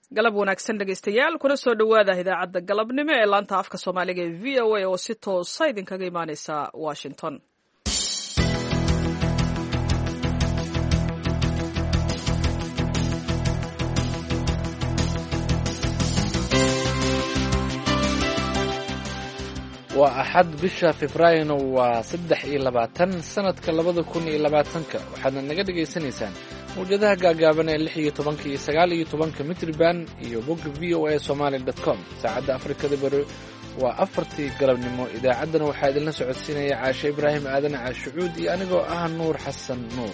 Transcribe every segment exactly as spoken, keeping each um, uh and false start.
galab wanaagsan dhegaystayaal kuna soo dhowaada idaacadda galabnimo ee laanta afka soomaaliga ee v o a oo si toosa idinkaga imaaneysa washington. waa axad bisha febraayo waa saddex iyo labaatan sanadka labada kun iyo labaatanka waxaadna naga dhagaysanaysaan mawjadaha gaagaaban ee lix iyo tobanka iyo sagaal iyo tobanka mitriban iyo bogga v o a somaali dot com. saacadda afrikada bari waa afartii galabnimo. idaacaddana waxaa idinla socodsiinaya caashe ibraahim aadan caashucuud iyo anigoo ah nuur xasan nuur.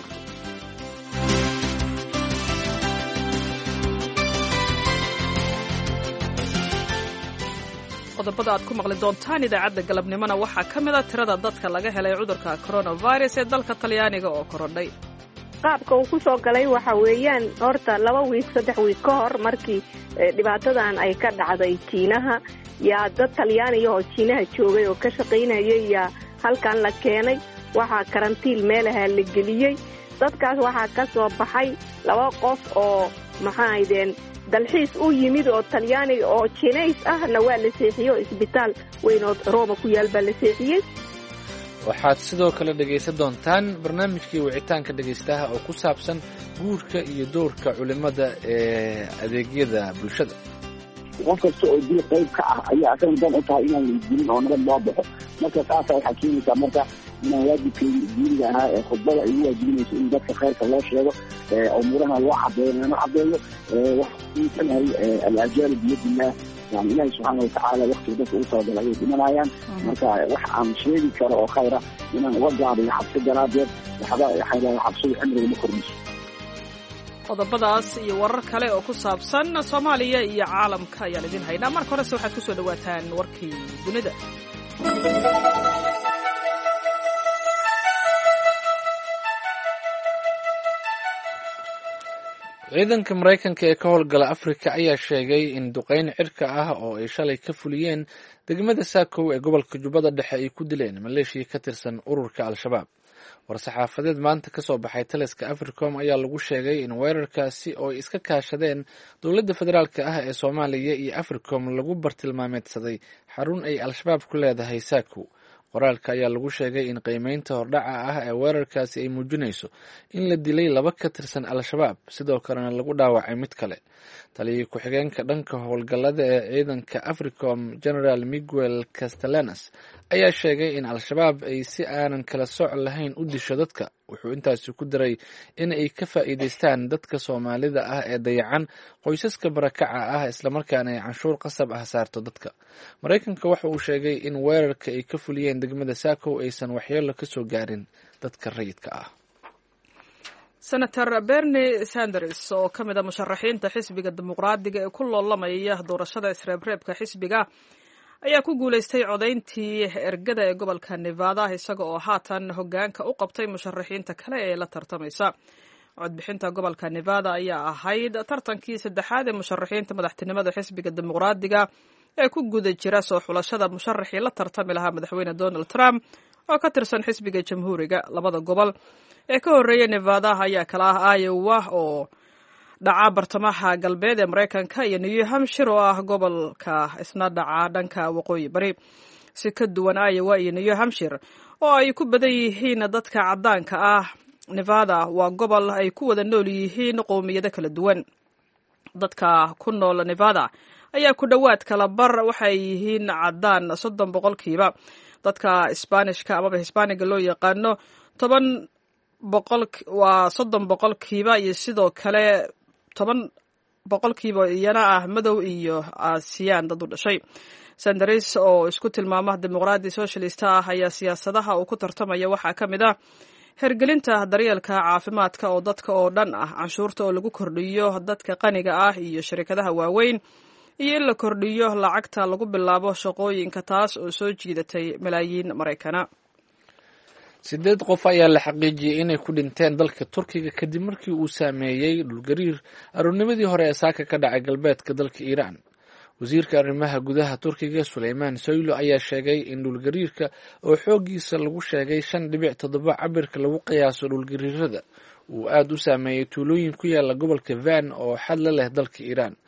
qodobada aad ku maqli doontaan idaacadda galabnimona waxaa ka mid a tirada dadka laga helay cudurka coronavirus ee dalka talyaaniga oo korodhay. qaabka uu ku soo galay waxa weeyaan horta laba wiig saddex wiig ka hor markii dhibaatadan ay ka dhacday jiinaha yaa dad talyaaniga oo jiinaha joogay oo ka shaqaynayay yaa halkan la keenay. waxaa karantiil meelaha la geliyey. dadkaas waxaa ka soo baxay laba qof oo maxaa ahaydeen dalxiis u yimid oo talyaaniga oo jinays ahna waa la seexiyo isbitaal weyn oo Roma ku yaal baa la seexiyey. waxaad sidoo kale dhegaysan doontaan barnaamijkii wicitaanka dhegaystaha oo ku saabsan guurka iyo doorka culimada ee adeegyada bulshada. qof kasta oo dil qayb ka ah ayaa asan dan u tahay inaan la dilin oo nabad loo baxo. marka taas waxay keenaysaa marka inaan waajibkii diiniga ahaa ee khudbada ay waajibinayso in dadka khayrka loo sheego umuuraha loo cadeeyo lana cadeeyo waxay al-ajaal biyadillah yani ilaahi subxaana watacaala waqtiga dadka u talagalay ayay dhimanayaan. marka wax aan sheegi karo oo khayra inaan uga gaabiyo xabsi daraadeed waxba xabsiga cimriga ma kordhiso. qodobadaas iyo warar kale oo ku saabsan soomaaliya iyo caalamka ayaan idin haynaa. marka horese waxaad ku soo dhawaataan warkii dunida. ciidanka maraykanka ee ka howlgala afrika ayaa sheegay in duqeyn cirka ah oo ay shalay ka fuliyeen degmada saakow ee gobolka jubbada dhexe ay ku dileen maleeshiya ka tirsan ururka al-shabaab. war-saxaafadeed maanta ka soo baxay taliska africom ayaa lagu sheegay in weerarkaasi oo ay iska kaashadeen dowladda federaalk ah ee soomaaliya iyo africom lagu bartilmaameedsaday xarun ay al-shabaab ku leedahay saakow. qoraalka ayaa lagu sheegay in qiimeynta hordhaca ah ee weerarkaasi ay muujinayso in la dilay laba ka tirsan al-shabaab sidoo kalena lagu dhaawacay mid kale. taliyii ku-xigeenka dhanka howlgallada ee ciidanka africom generaal miguel castellanos ayaa sheegay in al-shabaab ay si aanan kala soc lahayn u disho dadka. wuxuu intaasi ku daray in ay ka faa'iidaystaan dadka soomaalida ah ee dayacan qoysaska barakaca ah islamarkaana ay canshuur qasab ah saarto dadka. maraykanka waxa uu sheegay in weerarka ay ka fuliyeen degmada saakow aysan waxyeelo ka soo gaarin dadka rayidka ah. senator bernie sanders oo ka mid a musharaxiinta xisbiga dimuqraadiga ee ku loolamaya doorashada isreebreebka xisbiga ayaa ku guulaystay codayntii ergada ee gobolka nevada isaga oo haatan hoggaanka u qabtay musharaxiinta kale ee la tartamaysa. codbixinta gobolka nevada ayaa ahayd tartankii saddexaad ee musharaxiinta madaxtinimada xisbiga dimuqraadiga ee ku guda jira soo xulashada musharaxii la tartami lahaa madaxweyne donald trump oo ka tirsan xisbiga jamhuuriga. labada gobol ee ka horreeyay nevada ayaa kala ah iowa oo dhaca bartamaha galbeed ee maraykanka iyo new hampshire oo ah gobolka isna dhaca dhanka waqooyi bari. si ka duwan iowa iyo new hampshire oo ay ku badan yihiin dadka caddaanka ah, nevada waa gobol ay ku wada nool yihiin qowmiyado kala duwan. dadka ku nool nevada ayaa ku dhowaad kala bar waxay yihiin caddaan soddon boqolkiiba. dadka isbaanishka amaba hisbaaniga loo yaqaano toban boqol waa soddon boqolkiiba iyo sidoo kale toban boqolkiiba iyana ah madow iyo aasiyaan dad u dhashay. sanders oo isku tilmaama dimuqraadi socialist ah ayaa siyaasadaha uu ku tartamaya waxaa ka mid ah hergelinta daryeelka caafimaadka oo dadka oo dhan ah, canshuurta oo lagu kordhiyo dadka qaniga ah iyo shirkadaha waaweyn, iyo in la kordhiyo lacagta lagu bilaabo shaqooyinka taas oo soo jiidatay malaayiin maraykana. sideed qof ayaa la xaqiijiyey inay ku dhinteen dalka turkiga kadib markii uu saameeyey dhulgariir aroornimadii hore ee saaka ka dhacay galbeedka dalka iiraan. wasiirka arrimaha gudaha turkiga suleymaan soylo ayaa sheegay in dhulgariirka oo xooggiisa lagu sheegay shan dhibic toddoba cabirka lagu qiyaaso dhulgariirada uu aada u saameeyey tuulooyin ku yaala gobolka van oo xad la leh dalka iiraan.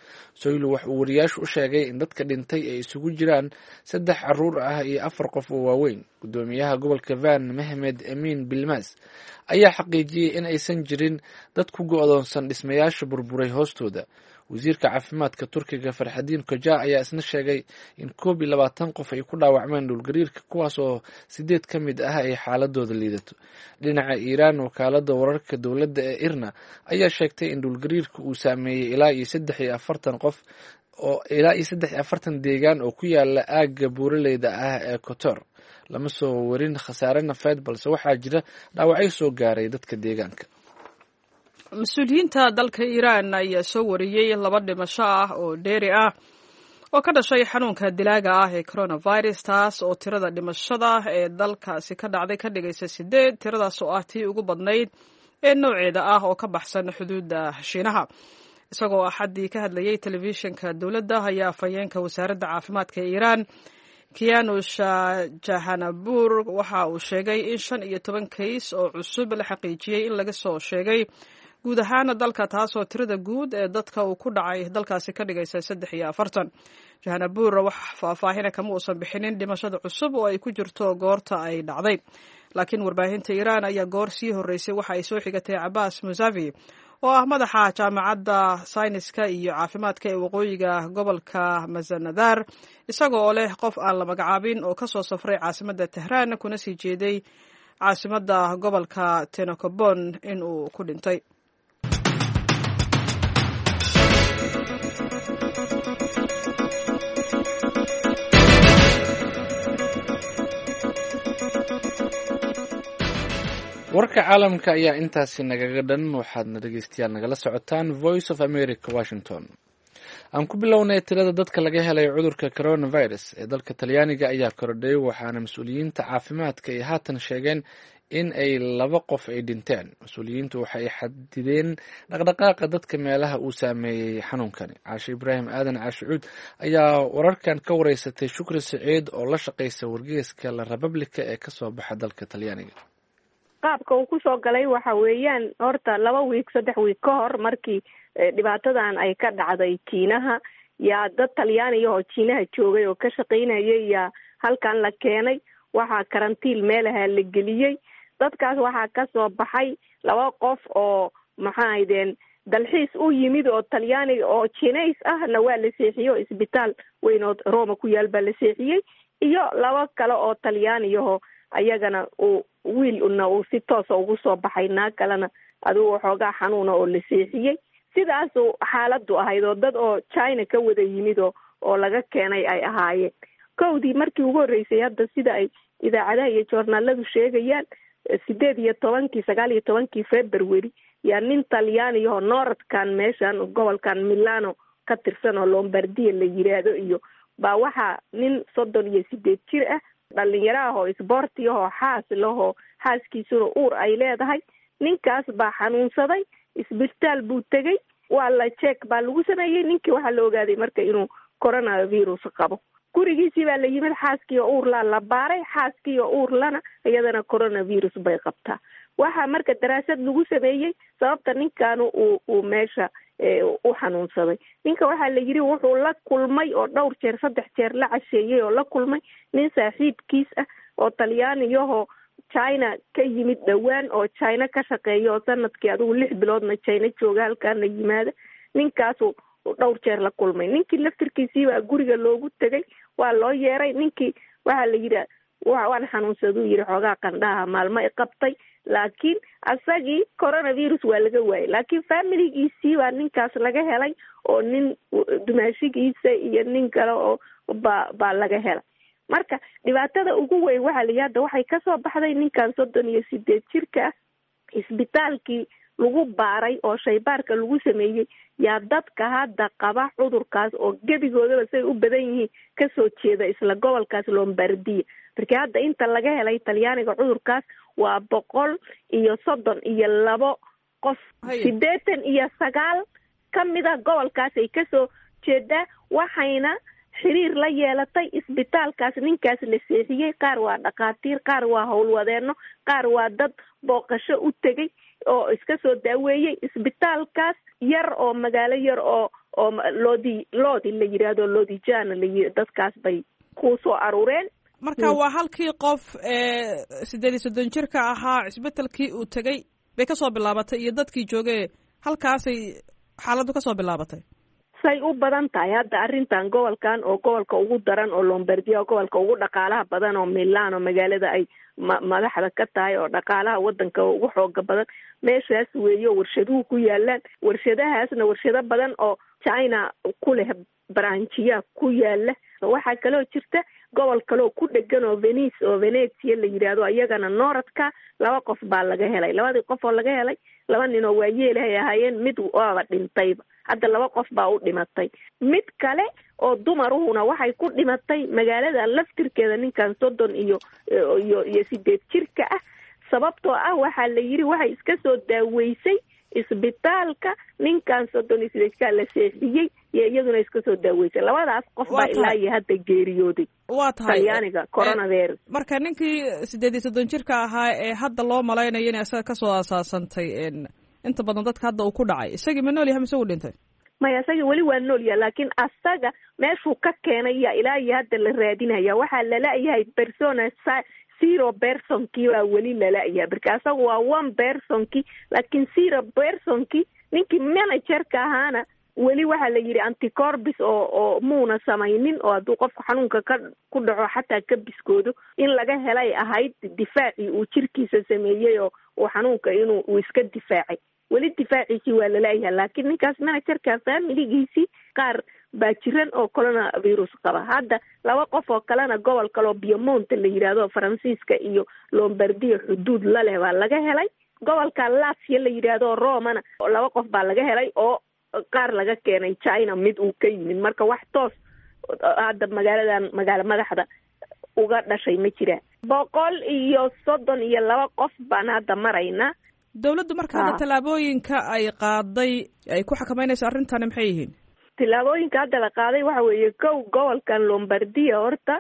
soylu wax uu wariyaashu u sheegay in dadka dhintay ay isugu jiraan saddex caruur ah iyo afar qof oo waaweyn. Gudoomiyaha gobolka Van Mehmed Emin Bilmas ayaa xaqiijiyey in aysan jirin dad ku go'doonsan dhismayaasha burburay hoostooda. wasiirka caafimaadka Turkiga Farxadiin Koja ayaa isna sheegay in koob iyo labaatan qof ay ku dhaawacmeen dhulgariirka, kuwaas oo sideed ka mid ah ay xaaladooda liidato. Dhinaca Iiraan, wakaalada wararka dowladda ee Irna ayaa sheegtay in dhulgariirka uu saameeyey ilaa iyo saddex iyo afartan qof oo ilaa iyo saddex iyo afartan deegaan oo ku yaala aagga buuraleyda ah ee Kotor. Lama soo warin khasaare nafeed, balse waxaa jira dhaawacyo soo gaaray dadka deegaanka. mas-uuliyiinta dalka Iiraan ayaa soo wariyey laba dhimasho ah oo dheeri ah oo ka dhashay xanuunka dilaaga ah ee coronavirus, taas oo tirada dhimashada ee dalkaasi ka dhacday ka dhigaysa sideed. tiradaas oo ah tii ugu badnayd ee nooceeda ah oo ka baxsan xuduudda Shiinaha. isagoo axaddii ka hadlayay telefishinka dowladda ayaa afhayeenka wasaaradda caafimaadka ee Iiraan Kianush Jahanabur waxa uu sheegay in shan iyo toban kays oo cusub la xaqiijiyey in laga soo sheegay guud ahaan dalka, taasoo tirada guud ee dadka uu ku dhacay dalkaasi ka dhigaysa saddex iyo afartan. Jahanabur wax faahfaahina kama uusan bixinin dhimashada cusub oo ay ku jirto goorta ay dhacday, laakiin warbaahinta Iiraan ayaa goor sii horreysay waxa ay soo xigatay Abbas Musavi oo ah madaxa jaamacadda sayniska iyo caafimaadka ee waqooyiga gobolka Mazanadar, isagoo oo leh qof aan la magacaabin oo kasoo safray caasimadda Tehraan kuna sii jeeday caasimadda gobolka Tenokobon in uu ku dhintay. warka caalamka ayaa intaasi nagaga dhan. waxaadna dhegeystayaal nagala socotaan Voice of America, Washington. aan ku bilownay tirada dadka laga helay cudurka coronavirus ee dalka Talyaaniga ayaa kordhay, waxaana mas-uuliyiinta caafimaadka ay haatan sheegeen in ay laba qof ay dhinteen. mas-uuliyiintu waxa ay xadideen dhaqdhaqaaqa dadka meelaha uu saameeyey xanuunkani. Caashe Ibraahim Aadan Caashicuud ayaa wararkan ka wareysatay Shukri Saciid oo la shaqeysa wargeyska La Repubblica ee kasoo baxa dalka Talyaaniga. qaabka uu kusoo galay waxa weeyaan horta laba wiig saddex wiig ka hor markii dhibaatadan ay ka dhacday Jiinaha, yaa dad Talyaaniga oo Jiinaha joogay oo ka shaqeynayay yaa halkan la keenay. waxaa karantiil meelaha la geliyey. dadkaas waxaa kasoo baxay laba qof oo maxaa ahaydeen dalxiis u yimid oo Talyaaniga oo Chineys ahna waa la seexiyo isbitaal weyn oo Roma ku yaal baa la seexiyey, iyo laba kale oo Talyaaniga ayagana uu wiil una uu si toos ugu soo baxay, naag kalena adigu waxoogaa xanuuna oo la seexiyey. sidaas uu xaaladu ahayd oo dad oo China ka wada yimid oo oo laga keenay ay ahaayeen. kowdii markii ugu horreysay hadda sida ay idaacadaha iyo joornaaladu sheegayaan sideed iyo tobankii sagaal iyo tobankii February yaa nin Talyaaniga oo Northkan meeshan gobolkan Milano ka tirsan oo Lombardia la yiraahdo iyo baa waxaa nin soddon iyo sideed jir ah dhalinyaro oo isboorti oo xaas laho xaaskiisuna uur ay leedahay. ninkaas baa xanuunsaday, isbitaal buu tegey, waa la check baa lagu sameeyey. ninkii waxaa la ogaaday marka inuu coronavirus qabo. gurigiisii baa la yimid, xaaskii oo uur la la baaray, xaaskii oo uur lana iyadana coronavirus bay qabtaa. waxaa marka daraasad lagu sameeyey sababta ninkan uu uu meesha u xanuunsaday. ninka waxaa la yiri wuxuu la kulmay oo dhowr jeer saddex jeer la casheeyay oo la kulmay nin saaxiibkiis ah oo Talyaaniga China ka yimid dhawaan oo China ka shaqeeyo oo sanadkii adigu lix biloodna China jooga halkaan la yimaada. ninkaas dhowr jeer la kulmay. ninkii laftirkiisii baa guriga loogu tegay, waa loo yeeray. ninkii waxaa la yiri waan xanuunsaduu yiri xoogaa qandhaha maalmo ay qabtay, laakiin asagii coronavirus waa laga waayay. laakiin familigiisii baa ninkaas laga helay oo nin dumaashigiisa iyo nin kale oo baa baa laga helay. marka dhibaatada ugu weyn waxaa la yiraahdaa waxay kasoo baxday ninkan soddon iyo sideed jirka ah. isbitaalkii lagu baaray oo shaybaarka lagu sameeyey yaa dadka hadda qaba cudurkaas oo gebigoodaba say u badan yihiin kasoo jeeda isla gobolkaas Lombardia. marka hadda inta laga helay Talyaaniga cudurkaas waa boqol iyo soddon iyo labo qof. sideetan iyo sagaal kamida gobolkaas ay kasoo jeeda, waxayna xiriir la yeelatay isbitaalkaas ninkaas la seexiyey. qaar waa dhaqaatiir, qaar waa howlwadeeno, qaar waa dad booqasho u tegey oo iska soo daaweeyey. isbitaalkaas yar oo magaalo yar oo oo loodi loodi la yidhaahdo loodijana la dadkaas bay ku soo aruureen. marka waa halkii qof sideed iyo soddon jirka ahaa cisbitalkii uu tegey bay kasoo bilaabatay iyo dadkii joogay halkaasay xaaladdu kasoo bilaabatay. say u badan tahay hadda arrintan gobolkan oo gobolka ugu daran oo Lombardia gobolka ugu dhaqaalaha badan oo Milano magaalada ay madaxda ka tahay oo dhaqaalaha wadanka ugu xooga badan meeshaas weeyo warshaduhu ku yaalaan. warshadahaasna warshado badan oo China ku leh branchiya ku yaala. waxaa kaloo jirta gobol kaloo ku dhegan oo Venice oo Venezia la yiraahdo ayagana Nooradka laba qof baa laga helay. labadii qof oo laga helay laba nin oo waayeelay ahaayeen mid waa dhintayba. hadda laba qof baa u dhimatay. mid kale oo dumaruhuna waxay ku dhimatay magaalada laftirkeeda ninkan soddon iyo iyo iyo sideed jirka ah. sababtoo ah waxaa la yiri waxay iska soo daaweysay isbitaalka ninkan soddon iyo sideed ka la seexiyey iyo iyaduna iska soo daaweysay. labadaas qof baa ilaa iyo hadda geeriyooday. waa tahay talyaaniga coronavirus. marka ninkii sideed iyo soddon jirka ahaa ee hadda loo malaynayo inay isaga kasoo asaasantay inta badan dadka hadda uu ku dhacay isagii ma nool yahay mise uu dhintay? maya isaga weli waa nool yahay laakiin asaga meeshuu ka keenay yaa ilaa iyo hadda la raadinaya. waxaa lala-yahay persona zero personkii waa weli lala-yahay marka asaga waa one personkii laakiin zero personkii ninkii managerka ahaana weli waxaa la yidhi anticorbis oo oo muuna samaynin oo hadduu qofku xanuunka ka ku dhaco xataa ka biskoodo in laga helay ahayd difaacii uu jirkiisa sameeyey oo uu xanuunka inuu uu iska difaacay. weli difaaciisii waa lala-yahay laakiin ninkaas managerka familigiisii qaar baa jiran oo coronavirus qaba. hadda laba qof oo kalena gobol kaloo Piemonte la yidhaahdo Faransiiska iyo Lombardia xuduud la leh baa laga helay. gobolka Lazio la yidhaahdo Romana laba qof baa laga helay oo qaar laga keenay China mid uu ka yimid. marka wax toos hadda magaaladan magaala madaxda uga dhashay ma jiraan. boqol iyo soddon iyo laba qof baan hadda maraynaa. dawladdu marka hadda tallaabooyinka ay qaaday ay ku xakameynayso arrintani maxay yihiin? tallaabooyinka hadda la qaaday waxa weeye kow gobolkan Lombardia horta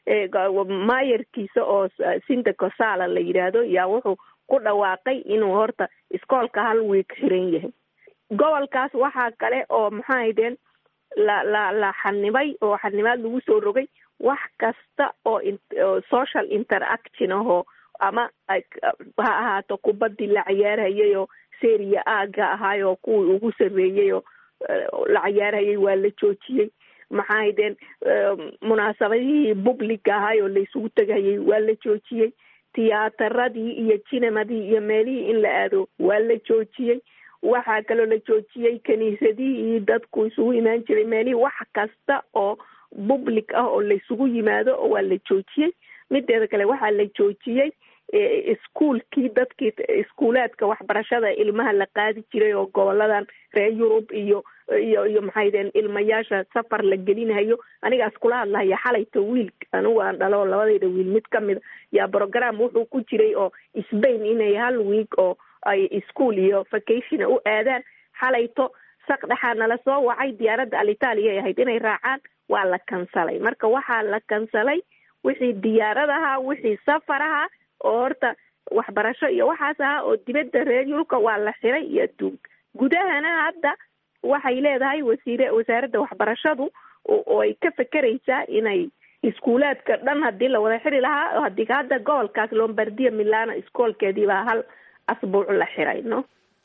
maayarkiisa oo Sindaco Sala la yidhaahdo yaa wuxuu ku dhawaaqay inuu horta iskoolka hal week xiran yahay. gobolkaas waxaa kale oo maxaa ahaydeen la la la xanibay oo xanibaad lagu soo rogay wax kasta oo social interaction ahoo ama ha ahaato kubadii la ciyaarhayay oo Serie A-ga ahaay oo kuwii ugu sarreeyey oo la ciyaarhayay waa la joojiyey. maxaa ahaydeen munaasabadihii public ahaay oo la isugu tegayay waa la joojiyey. tiyaatarradii iyo cinemadii iyo meelihii in la aado waa la joojiyey. waxaa kaloo la joojiyey kaniisadihii iyo dadku isugu imaan jiray meelihii wax kasta oo public ah oo la isugu yimaado oo waa la joojiyey. mideeda kale waxaa la joojiyey iskuulkii dadkii iskuulaadka waxbarashada ilmaha la qaadi jiray oo goboladan reer Yurub iyo iyo iyo maxay deen ilmayaasha safar la gelinayo. anigaas kula hadlaya xalayta wiil anigu aan dhalo labadayda wiil mid kamid yaa program wuxuu ku jiray oo Spain inay hal week oo ay iskuul iyo vacation u aadaan. xalayto saqdhaxa nala soo wacay diyaaradda Alitalia ay ahayd inay raacaan waa la kansalay. marka waxaa la kansalay wixii diyaaradaha wixii safaraha oo horta waxbarasho iyo waxaas ah oo dibadda reer Yurubka waa la xiray iyo adduunka. gudahana hadda waxay leedahay wasiire wasaaradda waxbarashadu oo ay ka fekeraysaa inay iskuulaadka dhan haddii la wada xiri lahaa haddii hadda gobolkaas Lombardia Milano iskoolkeedii baa hal asbuuc la xiray. no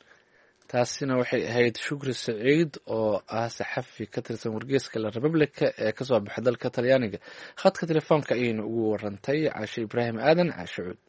taasina waxay ahayd Shukri Saciid oo ah saxafi ka tirsan wargeyska La Repubblica ee kasoo baxay dalka Talyaaniga. khadka telefoonka ayaynu ugu warantay Caashe Ibraahim Aadan Caashe Cuud.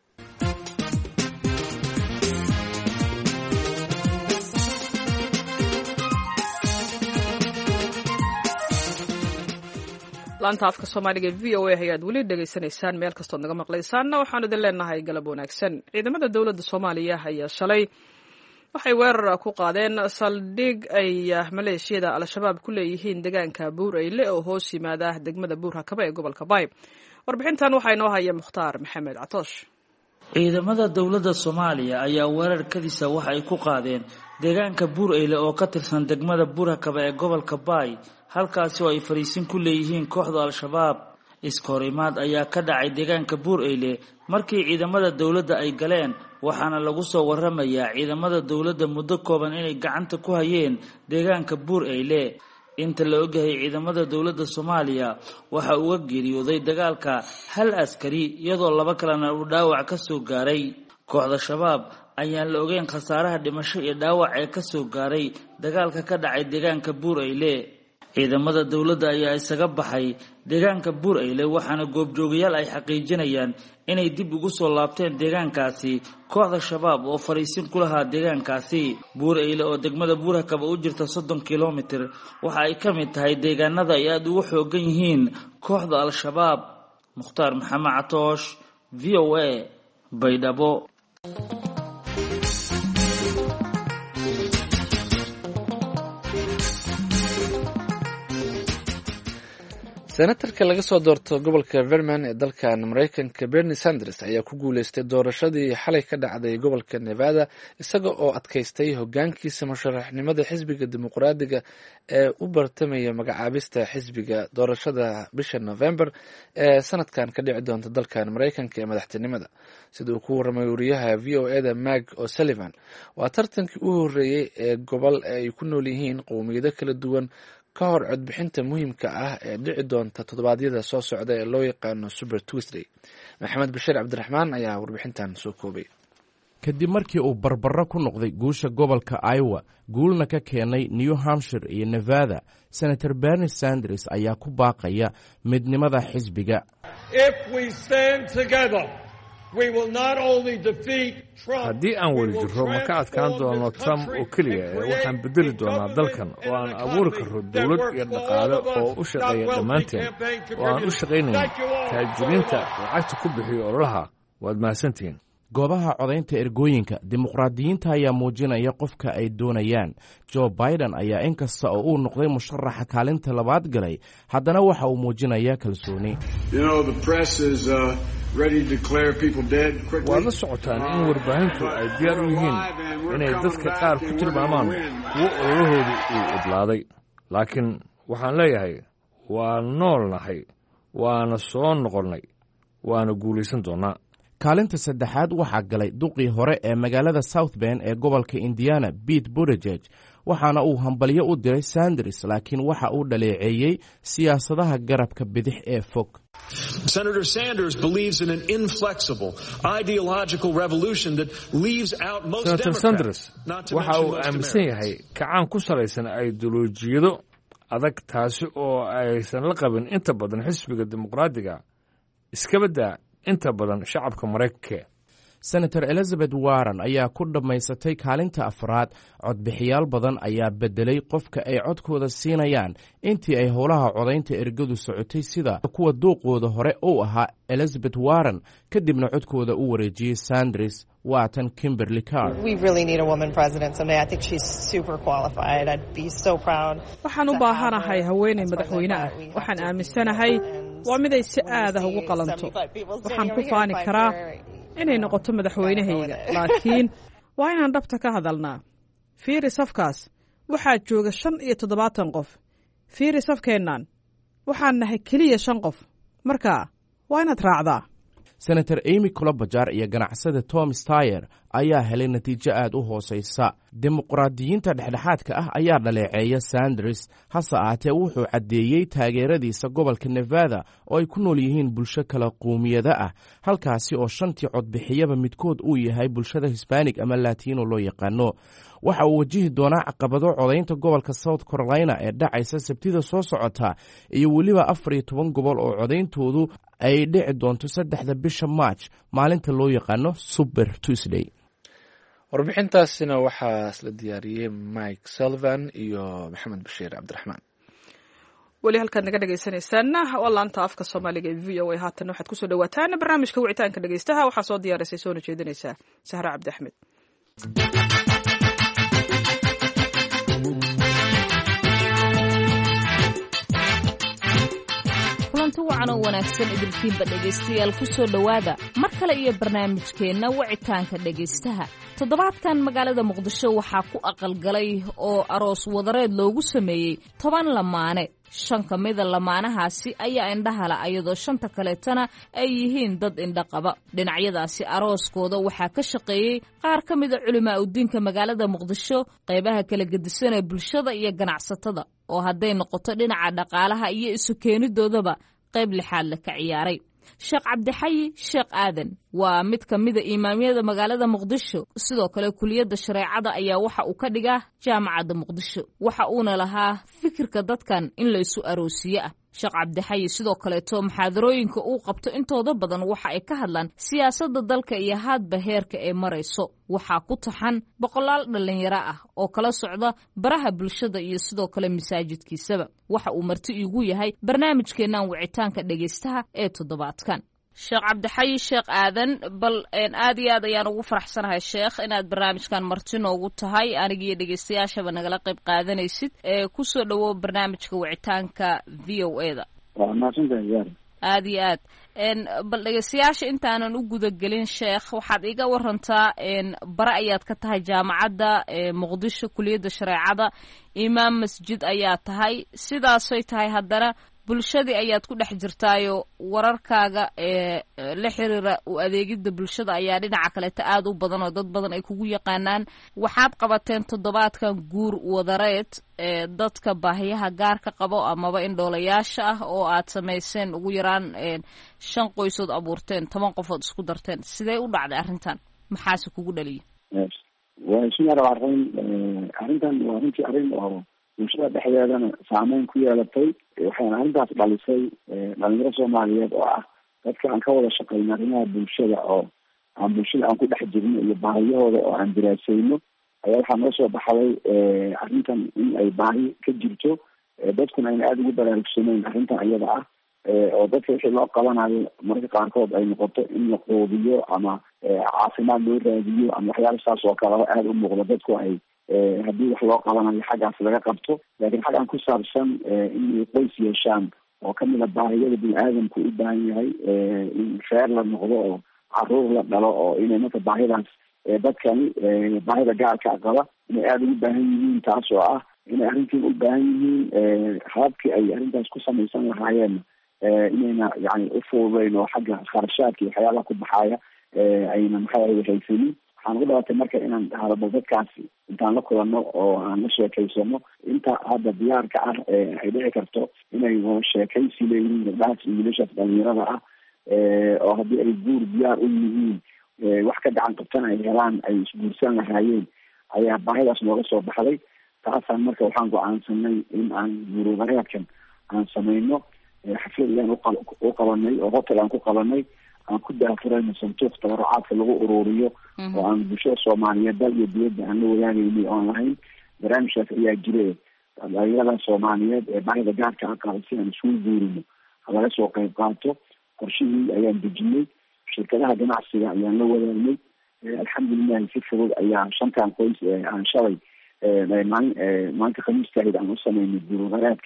laanta afka Soomaaliga V O A ayaad weli dhageysanaysaan meel kastoo naga maqlaysaanna waxaanu idin leenahay galab wanaagsan. ciidamada dawladda Soomaaliya ayaa shalay waxay weerar ku qaadeen saldhig ay maleeshiyada al-shabaab ku leeyihiin deegaanka Buur-Eyle oo hoos yimaada degmada Buur-Hakaba ee gobolka Bay. warbixintan waxaa inoo haya Mukhtaar Maxamed Catoosh. ciidamada dawladda Soomaaliya ayaa weerar kadisa waxa ay ku qaadeen deegaanka Buur-Eyle oo ka tirsan degmada Buur-Hakaba ee gobolka Bay halkaasi oo ay fariisin ku leeyihiin kooxda al-shabaab. iskoorimaad ayaa ka dhacay deegaanka Buur-Eyle markii ciidamada dawladda ay galeen waxaana lagu soo waramayaa ciidamada dowladda muddo kooban inay gacanta ku hayeen deegaanka buur eyle. inta la ogyahay ciidamada dowladda Soomaaliya waxa uu geeriyooday dagaalka hal askari iyadoo laba kalena uu dhaawac ka soo gaaray. kooxda shabaab ayaan la ogeyn khasaaraha dhimasho iyo dhaawac ee ka soo gaaray dagaalka ka dhacay deegaanka buur eyle. ciidamada dowladda ayaa isaga baxay deegaanka buur eyle waxaana goobjoogayaal ay xaqiijinayaan inay dib ugu soo laabteen deegaankaasi kooxda shabaab oo fariisin ku lahaa deegaankaasi. buur eyle oo degmada Buurakaba u jirta soddon kiiloomitir waxa ay ka mid tahay deegaanada ay aad ugu xoogan yihiin kooxda al-shabaab. Mukhtaar Maxamed Catoosh, V O A, Baydhabo. senatarka laga soo doorto gobolka Vermont ee dalkan Mareykanka Bernie Sanders ayaa ku guuleystay doorashadii xalay ka dhacday gobolka Nevada isaga oo adkaystay hoggaankiisa musharaxnimada xisbiga dimuqraadiga ee u bartamaya magacaabista xisbiga doorashada bisha November ee sanadkan ka dhici doonta dalkan Mareykanka ee madaxtinimada. sida uu ku waramay wariyaha V O A da Mag O'Sullivan, waa tartankii u horeeyay ee gobol ay ku nool yihiin qowmiyado kala duwan ka hor codbixinta muhiimka ah ee dhici doonta toddobaadyada soo socda ee loo yaqaano Super Tuesday. Maxamed Bashiir Cabdiraxmaan ayaa warbixintan soo koobay. kadib markii uu barbaro ku noqday guusha gobolka Iowa guulna ka keenay New Hampshire iyo Nevada, Senator Bernie Sanders ayaa ku baaqaya midnimada xisbiga. haddii aan weli jirro ma ka adkaan doono Trump oo keliya ee waxaan bedeli doonaa dalkan oo aan abuuri karro dowlad iyo dhaqaale oo u shaqeeya dhammaanteen oo aan u shaqaynayn taajiriinta lacagta ku bixiyo ololaha. waad mahadsantihiin. goobaha codaynta ergooyinka dimuqraadiyiinta ayaa muujinaya qofka ay doonayaan. Joe Biden ayaa inkasta oo uu noqday musharaxa kaalinta labaad galay haddana waxa uu muujinayaa kalsooni. waad la socotaan in warbaahintu ay diyaar u yihiin inay dadka qaar ku tilmaamaan kuwo ololahoodu uu idlaaday, laakiin waxaan leeyahay waa nool nahay, waana soo noqonnay, waana guulaysan doonnaa. kaalinta saddexaad waxaa galay duqii hore ee magaalada South Bend ee gobolka Indiana, Pete Buttigieg, waxaana uu hambalyo u diray Sanders, laakiin waxa uu dhaleeceeyey siyaasadaha garabka bidix ee fog. Senator Sanders believes in an inflexible ideological revolution that leaves out most Senator Democrats. Sanders waxa uu aaminsan yahay kacaan ku salaysan ideolojiyado adag, taasi oo aysan la qabin inta badan xisbiga dimuqraadiga, iska badda inta badan shacabka Mareykanka. Senator Elizabeth Warren ayaa ku dhammaysatay kaalinta afraad. codbixiyaal badan ayaa bedelay qofka ay codkooda siinayaan intii ay howlaha codaynta ergadu socotay, sida kuwa duuqooda hore uu ahaa Elizabeth Warren kadibna codkooda u wareejiyey Sanders. waatan Kimberly Carr. waxaan u baahanahay haweeney madaxweyne ah. waxaan aaminsanahay waa mid ay si aad ah ugu qalanto. waxaan ku faani karaa inay noqoto madaxweynahayga, laakiin waa inaan dhabta ka hadalnaa. fiiri safkaas waxaa jooga shan iyo toddobaatan qof. fiiri safkeennan waxaan nahay keliya shan qof, marka waa inaad raacdaa. Senator Amy Klobuchar iyo ganacsada Tom Steyer ayaa helay natiijo aad u hooseysa. dimuqraadiyiinta dhexdhexaadka ah ayaa dhaleeceeya Sanders, hase ahaatee wuxuu caddeeyey taageeradiisa gobolka Nevada oo ay ku nool yihiin bulsho kala qowmiyada ah, halkaasi oo shantii codbixiyaba midkood uu yahay bulshada Hispanic ama Latino loo yaqaano. waxa uu wajihi doonaa caqabado codaynta gobolka South Carolina ee dhacaysa Sabtida soo socota iyo weliba afar iyo toban gobol oo codayntoodu ay dhici doonto saddexda bisha March, maalinta loo yaqaano Super Tuesday. warbixintaasina waxaa isla diyaariyey Mike Sullivan iyo Maxamed Bashiir Cabdiraxmaan. weli halkaad naga dhagaysanaysaan waa laanta afka Soomaaliga ee V O A. haatan waxaad kusoo dhawaataan barnaamijka wicitaanka dhagaystaha. waxaa soo diyaarisay soona jeedinaysa Sahra Cabdi Axmed. kulanti wacan wacan oo wanaagsan idilkiinba dhegaystayaal ku soo dhowaada mar kale iyo barnaamijkeenna wicitaanka dhegaystaha. toddobaadkan magaalada muqdisho waxaa ku aqalgalay oo aroos wadareed loogu sameeyey toban lamaane. shan ka mida lamaanahaasi ayaa indhahala ayadoo shanta kaleetana ay yihiin dad indha qaba. dhinacyadaasi arooskooda waxaa ka shaqeeyey qaar ka mida culimaa udiinka magaalada muqdisho, qaybaha kala gedisan ee bulshada iyo ganacsatada, oo hadday noqoto dhinaca dhaqaalaha iyo isu keenidoodaba qayb lixaad le ka ciyaaray. sheekh cabdixayi sheekh aadan waa mid ka mida imaamyada magaalada muqdisho, sidoo kale kuliyadda shareecada ayaa waxa uu ka dhigaa jaamacadda muqdisho. waxa uuna lahaa fikirka dadkan in la isu aroosiye ah. sheekh cabdixayi sidoo kaleeto muxaadarooyinka uu qabto intooda badan waxa ay ka hadlaan siyaasadda dalka iyo haadba heerka ee marayso. waxaa ku taxan boqolaal dhallinyaro ah oo kala socda baraha bulshada iyo sidoo kale masaajidkiisaba. waxa uu marti iigu yahay barnaamijkeennan wicitaanka dhegaystaha ee toddobaadkan. sheekh cabdixayi sheekh aadan, bal aad iyo aad ayaan ugu faraxsanahay sheekh inaad barnaamijkan marti noogu tahay, anigiiyo dhegaystayaashaba nagala qayb qaadanaysid. ku soo dhowow barnaamijka wicitaanka v o e da. aad iyo aad bal dhegaystayaasha intaanan u gudagelin sheekh, waxaad iga warantaa bare ayaad ka tahay jaamacadda muqdisho kuliyadda shareecada, imaam masjid ayaa tahay, sidaasay tahay haddana bulshadii ayaad ku dhex jirtaayo wararkaaga ee la xiriira u adeegidda bulshada ayaa dhinaca kaleeta aad u badan oo dad badan ay kugu yaqaanaan. waxaad qabateen toddobaadkan guur wadareed ee dadka baahiyaha gaarka qabo amaba indhoolayaasha ah oo aad samayseen ugu yaraan shan qoysood abuurteen, toban qofood isku darteen. sidee u dhacday arrintan, maxaase kugu dhaliyay? arrintan waa runtii arrin oo bulshada dhexdeedana saameyn ku yeelatay. waxayna arrintaas dhalisay dhalinyaro soomaaliyeed oo ah dadka aan ka wada shaqeyno arrimaha bulshada, oo aan bulshada aan ku dhex jirno iyo baahiyahooda oo aan diraasayno, ayaa waxaa noo soo baxday arrintan in ay baahi ka jirto, dadkuna ayna aada ugu baraarugsaneyn arrintan iyada ah, oo dadka wixii loo qabanayo mararka qaarkood ay noqoto in la quudiyo ama caafimaad loo raadiyo ama waxyaala saas oo kale aada u muuqdo dadku ay haddii wax loo qabanayo xaggaas laga qabto. laakiin xaggan ku saabsan inay qoys yeeshaan oo kamid a baahiyada bini aadamku u baahan yahay, in reer la noqdo oo caruur la dhalo, oo inay marka baahidaas dadkani baahida gaarka qaba inay aada ugu baahan yihiin, taas oo ah inay arrintiin u baahan yihiin hababkii ay arrintaas ku samaysan lahaayeen inayna yani ufududeyn oo xagga kharashaadka iyo waxyaalaha ku baxaaya ayna maxaa haysanin. waxaan ugu dhawaatay marka inaan hadaba dadkaasi intaan la kulanno oo aan la sheekaysano, inta hadda diyaarka ah ay dhici karto inay wada sheekaysi leeyihiin gabdhahaas iyo wiilashaas dhalinyarada ah, oo haddii ay guur diyaar u yihiin wax ka gacan qabtana ay helaan ay isguursan lahaayeen, ayaa baahidaas nooga soo baxday. taasaan marka waxaan go-aansanay in aan guurwadareedkan aan samayno xaflad ayaan u qabanay oo hotel aan ku qabanay, aan ku daafurayno santuuq tabarucaadka lagu ururiyo oo aan bulshada soomaaliyeed dal iyo diyadda aan la wadaagaynay oon lahayn. barnaamijkaas ayaa jire dhalinyarada soomaaliyeed ee baahida gaarka a qaba si aan isugu guurino halaga soo qayb qaato. qorshihii ayaan dejinay, shirkadaha ganacsiga ayaan la wadaagnay. alxamdulilahi si fudud ayaa shantan qoys aan shalay maalin maalinta khamiistahayd aan u samaynay guurwadareedka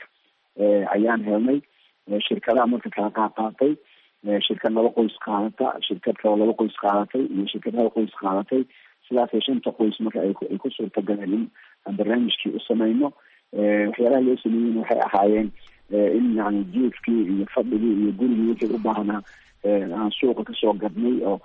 ayaan helnay. shirkadaha marka kala qaaqaatay, shirkad laba qoys qaadata, shirkad kalo laba qoys qaadatay iyo shirkad hal qoys qaadatay. sidaasay shanta qoys marka ay ku suurtagaleen in aan barnaamijkii u samayno. waxyaalaha loo sameeyeyna waxay ahaayeen in yani jiefkii iyo fadhigii iyo gurigii wixii u baahnaa aan suuqa kasoo gadnay, oo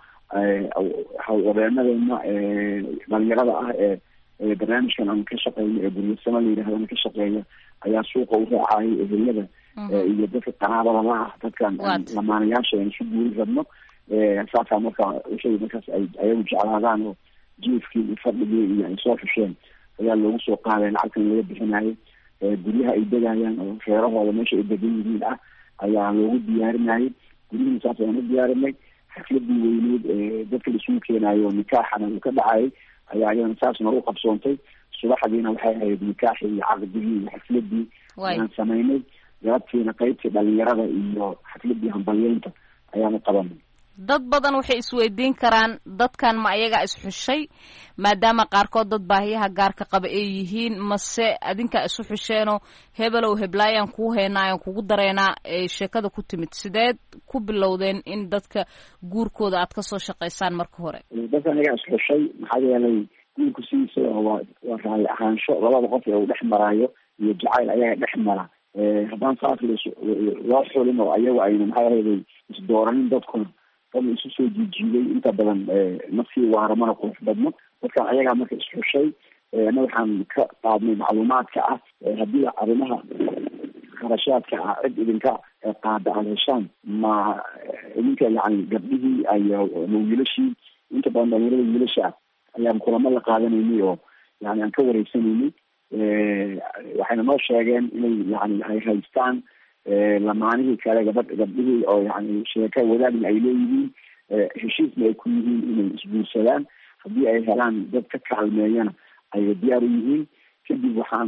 haweenadeena dhalinyarada ah ee barnaamijkan aan ka shaqeyno ee guryasama la yidhahdana ka shaqeeya ayaa suuqa u raacayay ehelada iyo dadka qaraabada la ah dadkan lamaanayaasha aan isu guuri rabno. saasaa marka wixii markaas ay ayagu jeclaadaan oo jiefkii iyo fadhigii iyo ay soo xusheen ayaa loogu soo qaaday lacagtan laga bixinayo. guryaha ay degayaan oo reerahooda meesha ay degan yihiin ah ayaa loogu diyaarinayay. guryihii saas ayaan u diyaarinay. xafladii weyneed dadka laisugu keenayo nikaaxana uu ka dhacayay ayaa iyadana saasna u qabsoontay. subaxdiina waxay ahayd nikaaxii iyo caqdigii iyo xafladii ayaan samaynay. galabtiina qaybtii dhalinyarada iyo xafladii hambalyeynta ayaanu qabanay. dad badan waxay isweydiin karaan dadkan ma ayaga isxushay maadaama qaarkood dad baahiyaha gaarka qaba ay yihiin mase adinka isu xusheenoo hebelow heblaayaan kuu heynaayan kugu dareenaa ay sheekada ku timid sideed ku bilowdeen in dadka guurkooda aad kasoo shaqaysaan marka hore? dadkan ayagaa isxushay maxaa yeelay guurku sidiisa waa waa raalli ahaansho labada qof ee uu dhex maraayo iyo jacayl ayaga dhex mara haddaan saas loo xulin oo ayagu ayna maxaa yeelay isdooranin dadkuna dad isu soo jiijiiday inta badan nafsii waara mana qurux badno dadkan ayagaa marka isxushay ana waxaan ka qaadnay macluumaadka ah haddii arrimaha kharashaadka ah cid idinka qaada aad heshaan ma idinka yani gabdhihii iyo wiilashii inta badan dhalinyarada wiilasha ah ayaan kulamo la qaadanaynay oo yani aan ka wareysanaynay waxayna noo sheegeen inay yani ay haystaan lamaanihii kale gabadh gabdhihii oo yani sheeka wadaagna ay leeyihiin heshiisna ay ku yihiin inay isguursadaan haddii ay helaan dad ka kaalmeeyana ay diyaar u yihiin. kadib waxaan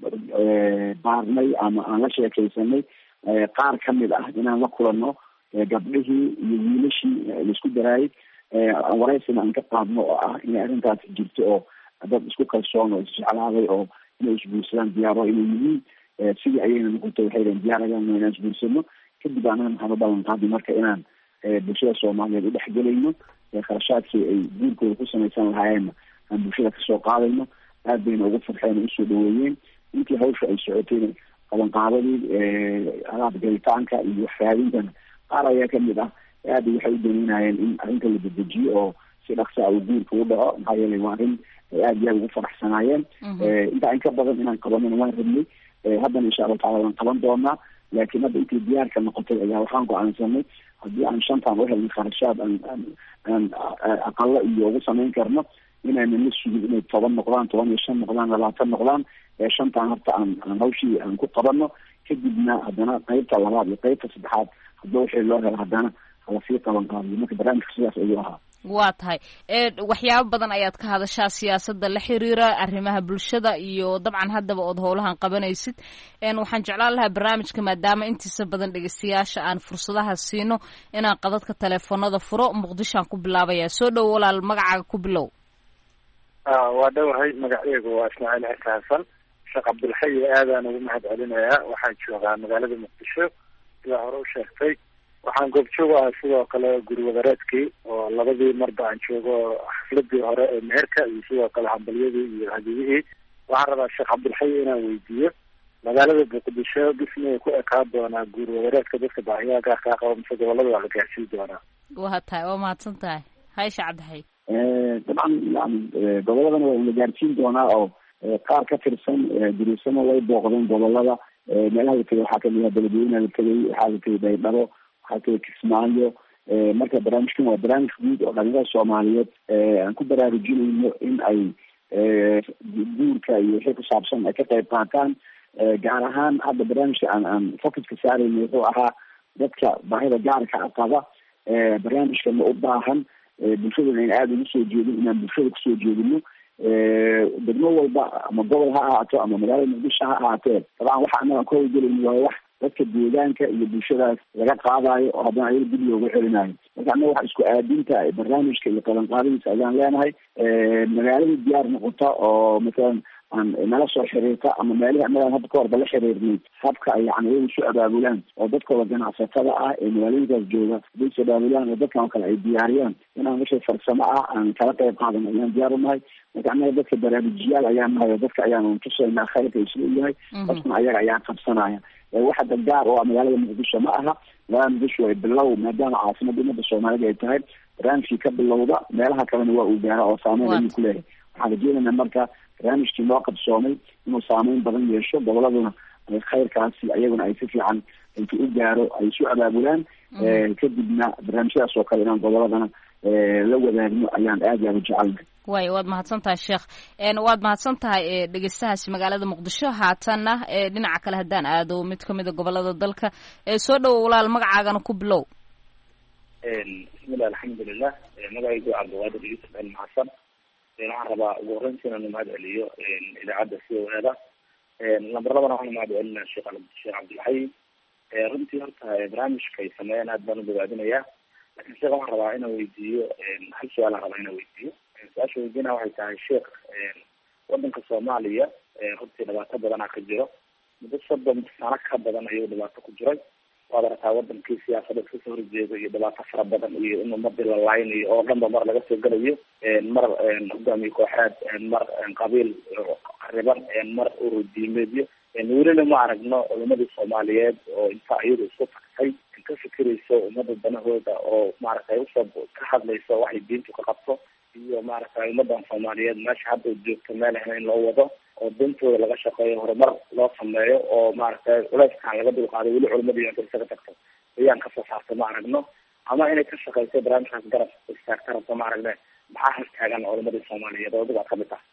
baarnay ama aan la sheekaysanay qaar kamid ah inaan la kulano gabdhihii iyo wiilashii laisku daraayay wareysina aan ka qaadno oo ah inay arrintaasi jirto oo dad isku kalsoon oo isjeclaaday oo inay isguursadaan diyaaro inay yihiin sidii ayayna noqotay waxay dhaheen diyaaragan inaan isguursano. kadib anana maxaan u ballan qaadnay marka inaan bulshada soomaaliyeed udhexgelayno kharashaadkii ay guurkooda ku samaysan lahaayeenna aan bulshada kasoo qaadayno. aad bayna ugu farxeen oo usoo dhaweeyeen intii hawsha ay socotayna qabanqaabadii alaab galitaanka iyo waxraadintana qaar ayaa kamid ah aad waxay u danaynayeen in arrinta la dedejiyo oo si dhaksa uu guurka u dhaco maxaa yeelay waa arrin ay aad iyo aad ugu faraxsanaayeen. intaa in ka badan inaan qabanana waan rabnay haddana insha allahu tacala waan qaban doonaa laakiin hadda intii diyaarka noqotay ayaa waxaan go-aansanay haddii aan shantaan uhelnay kharashaad aan aan aqalo iyo ugu samayn karno inaanan la sugin inay toban noqdaan toban iyo shan noqdaan labaatan noqdaan shantaan horta aan aan hawshii aan ku qabanno kadibna haddana qeybta labaad iyo qeybta saddexaad hadba wixii loo helo haddana halasii qaban qaadiyo marka barnaamijka sidaas ayuu ahaa. waa tahay waxyaabo badan ayaad ka hadashaa siyaasadda la xiriira arrimaha bulshada iyo dabcan haddaba ood howlahan qabanaysid waxaan jeclaan lahaa barnaamijka maadaama intiisa badan dhegeystayaasha aan fursadaha siino inaan qadadka teleefonada furo. muqdishoaan ku bilaabaya soo dhow walaal magacaaga ku bilow. waa dhowahay magaceygu waa ismaaciil xirka xasan sheekh cabdilxayi aadaan ugu mahad celinayaa waxaan joogaa magaalada muqdisho sidaa hore u sheegtay waxaan goobjoog ahaa sidoo kale guri wadareedkii oo labadii marba aan joogo xafladii hore ee meherka iyo sidoo kale hambalyadii iyo hadiyihii. waxaan rabaa sheekh cabdilxayi inaan weydiiyo magaalada muqdisho bismay ku ekaan doonaa guri wadareedka dadka baahiyaha gaarkaa qaba mise gobolada waa la gaarsiin doonaa? waa tahay waa mahadsan tahay haysha cabdixayi. dabcan yani goboladana waa la gaarsiin doonaa oo qaar ka tirsan duruusana way booqdeen gobolada meelaha la tegay waxaa kamid ah beledweynaha la tegay waxaa la tegay baydhabo waxaa tegay kismaayo. marka barnaamijkan waa barnaamij guud oo dhalinyarada soomaaliyeed aan ku baraarujinayno in ay guurka iyo wixii ku saabsan ay ka qayb qaataan. gaar ahaan hadda barnaamijka aan aan focuska saarayno wuxuu ahaa dadka baahida gaarka qaba barnaamijkana u baahan bulshadana in aada ugu soo jeedin inaan bulshada kusoo jeedino degmo walba ama gobol ha ahaato ama magaalada muqdisho ha ahaatee dabcan waxa anaga ka hawlgelayno waa wax dadka deegaanka iyo bulshadaas laga qaadayo oo haddana ayaga dib loogu celinayo. marka annaga waxa isku aadinta barnaamijka iyo qabanqaadadiisa ayaan leenahay magaalada diyaar noqota oo masalan aan nala soo xiriirta ama meelihi annagaan hadda ka horba la xiriirnay habka ay yani iyagu isu abaabulaan oo dadkooda ganacsatada ah ee magaalooyinkaas jooga haday is abaabulaan oo dadkan oo kale ay diyaariyaan inaan wixii farsamo ah aan kala qayb qaadan ayaan diyaar u nahay. marka annaga dadka baraarujiyaal ayaan nahay oo dadka ayaan tusaynaa khayrka isla yahay dadkuna ayaga ayaa qabsanaya. waxa dadgaar oo magaalada muqdisho ma aha magaalada muqdisho ay bilow maadaama caasimada umada soomaalida ay tahay barnaamijkii ka bilowda meelaha kalena waa uu gaara oo saameyn ayuu ku leeyahay. waxaan rajeynaynaa marka barnaamijkii loo qabsoomay inuu saameyn badan yeesho goboladuna khayrkaasi ayaguna ay si fiican intu u gaaro ay isu abaabulaan kadibna barnaamijyadaas oo kale inaan goboladana la wadaagno ayaan aad iyo aad u jecelnahay. way waad mahadsan tahay sheekh waad mahadsan tahay dhegeystahaasi magaalada muqdisho. haatanna dhinaca kale haddaan aado mid kamid a gobolada dalka soo dhowo walaal magacaagana ku bilow. bismillah alxamdulilah magacaygu cabdiqaadir yuusuf cilmi xasan waxaan rabaa ugu horeyntii inaan mahad celiyo idaacadda c o eda lambar labana waxaan mahad celinaa sheekh sheekh cabdilxayi runtii horta barnaamijka ay sameeyeen aad baan u bogaadinayaa laakiin sheekh waxaan rabaa inaan weydiiyo hal su-aal aan rabaa inaan weydiiyo su-aasha weydiina waxay tahay sheekh wadanka soomaaliya runtii dhibaato badanaa ka jiro muddo soddon sano ka badan ayuu dhibaato ku jiray waad aragtaa wadankii siyaasadeed kasoo horjeedo iyo dhibaato fara badan iyo in ummadii la laaynayo oo dhanba mar laga soo gelayo mar hogaamiye kooxeed mar qabiil qariban mar urudiimeedyo welina ma aragno culamadii soomaaliyeed oo inta iyadu isku tagtay ka fikirayso ummada danahooda oo maaragtay usoo ka hadlayso waxay diintu ka qabto iyo maaragtay ummadan soomaaliyeed meesha hadda joogto meel ahna in loo wado oo dantooda laga shaqeeyo horumar loo sameeyo oo maaragtay culeyskaan laga dulqaaday weli culamadii inta isaga tagto ayaan kasoo saartay ma aragno ama inay ka shaqeyso barnaamijkaas garab istaagta rabto ma aragne maxaa hastaagan culamadii soomaaliyeed oo adiga kamid ah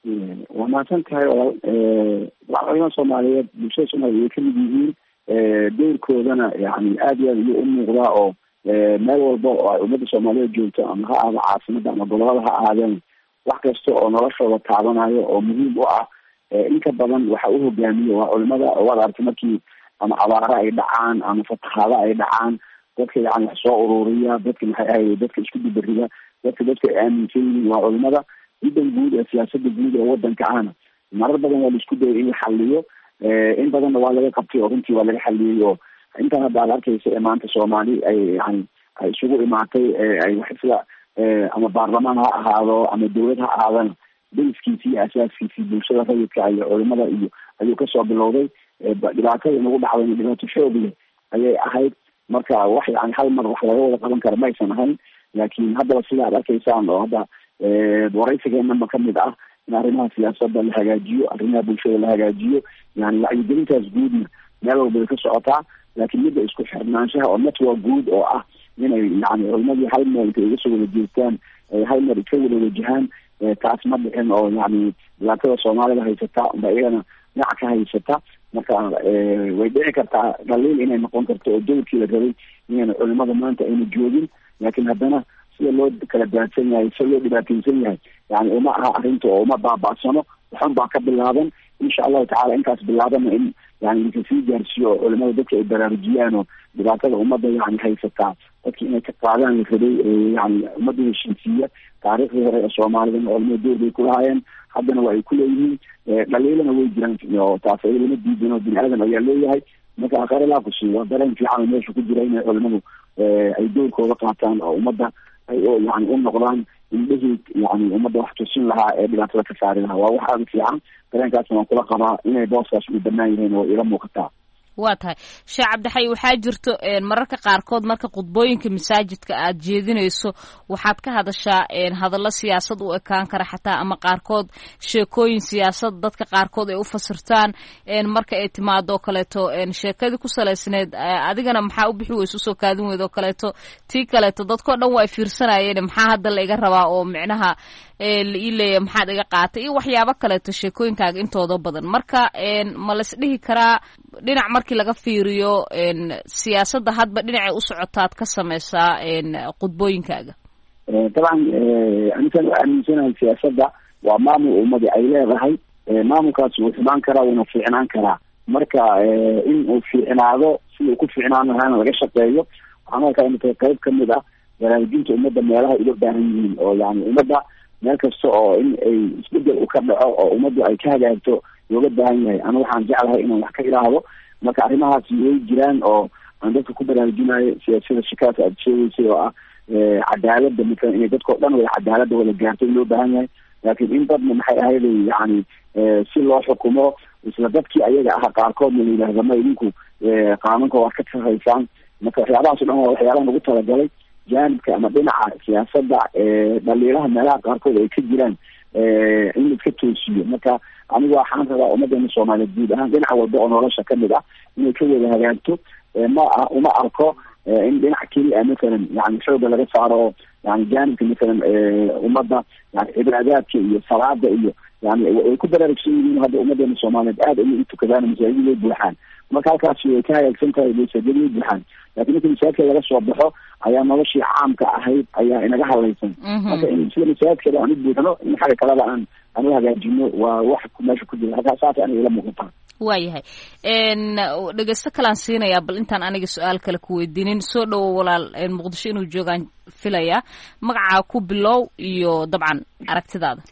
waa mahadsan tahay walaal culamada soomaaliyeed bulshada soomaaliya way kamid yihiin dowrkoodana yani aad iyo aad iyo u muuqdaa oo meel walba oo ay ummadda soomaaliyeed joogto ama ha ahaado caasimada ama gobolada ha ahaadeen wax kasta oo noloshooda taabanayo oo muhiim u ah inka badan waxa u hogaamiyo waa culimada waad aragtay markii ama abaaro ay dhacaan ama fatahaado ay dhacaan dadka yani wax soo ururiya dadka maxay ahayd dadka isku dibariga dadka dadka ay aaminsan yihiin waa culimada ciidan guud ee siyaasada guud ee wadanka ahna marar badan waa la isku dayay in la xaliyo in badanna waa laga qabtay oo runtii waa laga xaliyey oo intaan hadda aad arkaysa ee maanta soomaali ay yani ay isugu imaatay ay wax sida ama baarlamaan ha ahaado ama dawlad ha ahaadana daliskiisi iyo asaaskiisii bulshada rayidka iyo culimada iyo ayuu kasoo bilowday dhibaatada nagu dhacday dhibaato xoog leh ayay ahayd marka wax yani hal mar wax laga wada qaban kara maysan ahayn laakiin haddaba sida ad arkaysaan oo hadda waraysigeenama kamid ah in arrimaha siyaasada la hagaajiyo arrimaha bulshada la hagaajiyo yani wacyigelintaas guudna meel walba way ka socotaa laakiin midda isku xirnaanshaha oo network guud oo ah inay yani culimadii hal meel intay iga soo wada jeestaan hal mar iska wada wajahaan taas ma dhicin oo yani dhibaatada soomaalida haysata ba iyagana dhinac ka haysata marka way dhici kartaa dhaliil inay noqon karto oo dowrkii la rabay inayna culimada maanta ayna joogin laakiin haddana sida loo kala daadsan yahay sida loo dhibaateysan yahay yani uma aha arrinta oo uma baaba'sano waxun baa ka bilaaban insha allahu tacala intaas bilaabana in yani inka sii gaarsiiyo oo culimada dadka ay baraarujiyaan oo dhibaatada ummadda yani haysataa dadki inay ka qaadaan la rabay yani ummadda heshiisiiya taariikhdii hore ee soomaalidana culimada door bay kulahaayeen haddana waa ay kuleeyihiin dhaliilana way jiraan oo taas ay lama diidan oo bini aadam ayaa leeyahay marka akhare laa kusiiyo waa dareen fiican meesha ku jira inay culimadu ay doorkooda qaataan oo ummadda ay yani u noqdaan indhahii yani ummadda wax tusin lahaa ee dhibaatada ka saari lahaa waa wax aada fiican dareenkaasna waan kula qabaa inay booskaas u banaan yihiin oo ila muuqataa waa tahay sheekh cabdixay waxaa jirto mararka qaarkood marka khudbooyinka masaajidka aad jeedinayso waxaad ka hadashaa hadallo siyaasad u ekaan kara xataa ama qaarkood sheekooyin siyaasad dadka qaarkood ay u fasirtaan marka ay timaado oo kaleeto sheekadii ku salaysneed adigana maxaa u bixi weysa usoo kaadin weyd oo kaleeto tii kaleeto dadkao dhan waa ay fiirsanayeen maxaa hadda la iga rabaa oo micnaha la ii leeyahay maxaad iga qaatay iyo waxyaabo kaleeto sheekooyinkaaga intooda badan marka ma la isdhihi karaa dhinac markii laga fiiriyo siyaasadda hadba dhinacay u socotaad ka sameysaa khudbooyinkaaga dabcan anikan u aaminsanahay siyaasadda waa maamul ummadi ay leedahay maamulkaas wuu xumaan karaa wuuna fiicnaan karaa marka in uu fiicnaado siduu ku fiicnaan lahaana laga shaqeeyo waxaan arkaa inay tahay qayb kamid ah baraarujinta ummadda meelaha uga baahan yihiin oo yani ummadda meel kasta oo in ay isbedel u ka dhaco oo ummaddu ay ka hagaagto looga baahan yahay ana waxaan jeclahay inaan wax ka ilaahdo marka arrimahaasi way jiraan oo aan dadka ku baraarujinayo siyaasada shikaasa aad sheegeysay oo ah cadaalada matalan inay dadkao dhan wada cadaalada wada gaarto in loo baahan yahay laakiin in dadna maxay ahayd yani si loo xukumo isla dadkii ayaga aha qaarkoodna la yidhaahda ma idinku qaanuunka waad ka tahaysaan marka waxyaabahaas o dhan waa waxyaabaha nagu talagalay jaanibka ama dhinaca siyaasada dhaliilaha meelaha qaarkood ay ka jiraan in la iska toosiyo marka anigu waxaan rabaa ummadana soomaaliyeed guud ahaan dhinac walba oo nolosha kamid ah inay ka wada hagaagto ma uma arko in dhinac keliya matalan yani xooga laga saaro oo yani jaanibka matalan ummadda yani cibaadaadka iyo salaada iyo yani way ku baraarugsan yihiin hadda ummadana soomaaliyeed aada ayay utukadaan masaajid way buuxaan marka halkaasi way ka hagaagsan tahay masaajid way buuxaan laakiin marka masaajidka laga soo baxo ayaa noloshii caamka ahayd ayaa inaga hadlaysan marka in sida masaajidkeeda aan u buuxno in xagga kaleba aan aan u hagaajino waa wax meesha ku jira halkaa saas aniga ila muuqataa waayahay dhegeysto kalaan siinayaa bal intaan aniga su-aal kale ku weydiinin soo dhowo walaal muqdisho inuu joogaan filayaa magacaa ku bilow iyo dabcan aragtidaada.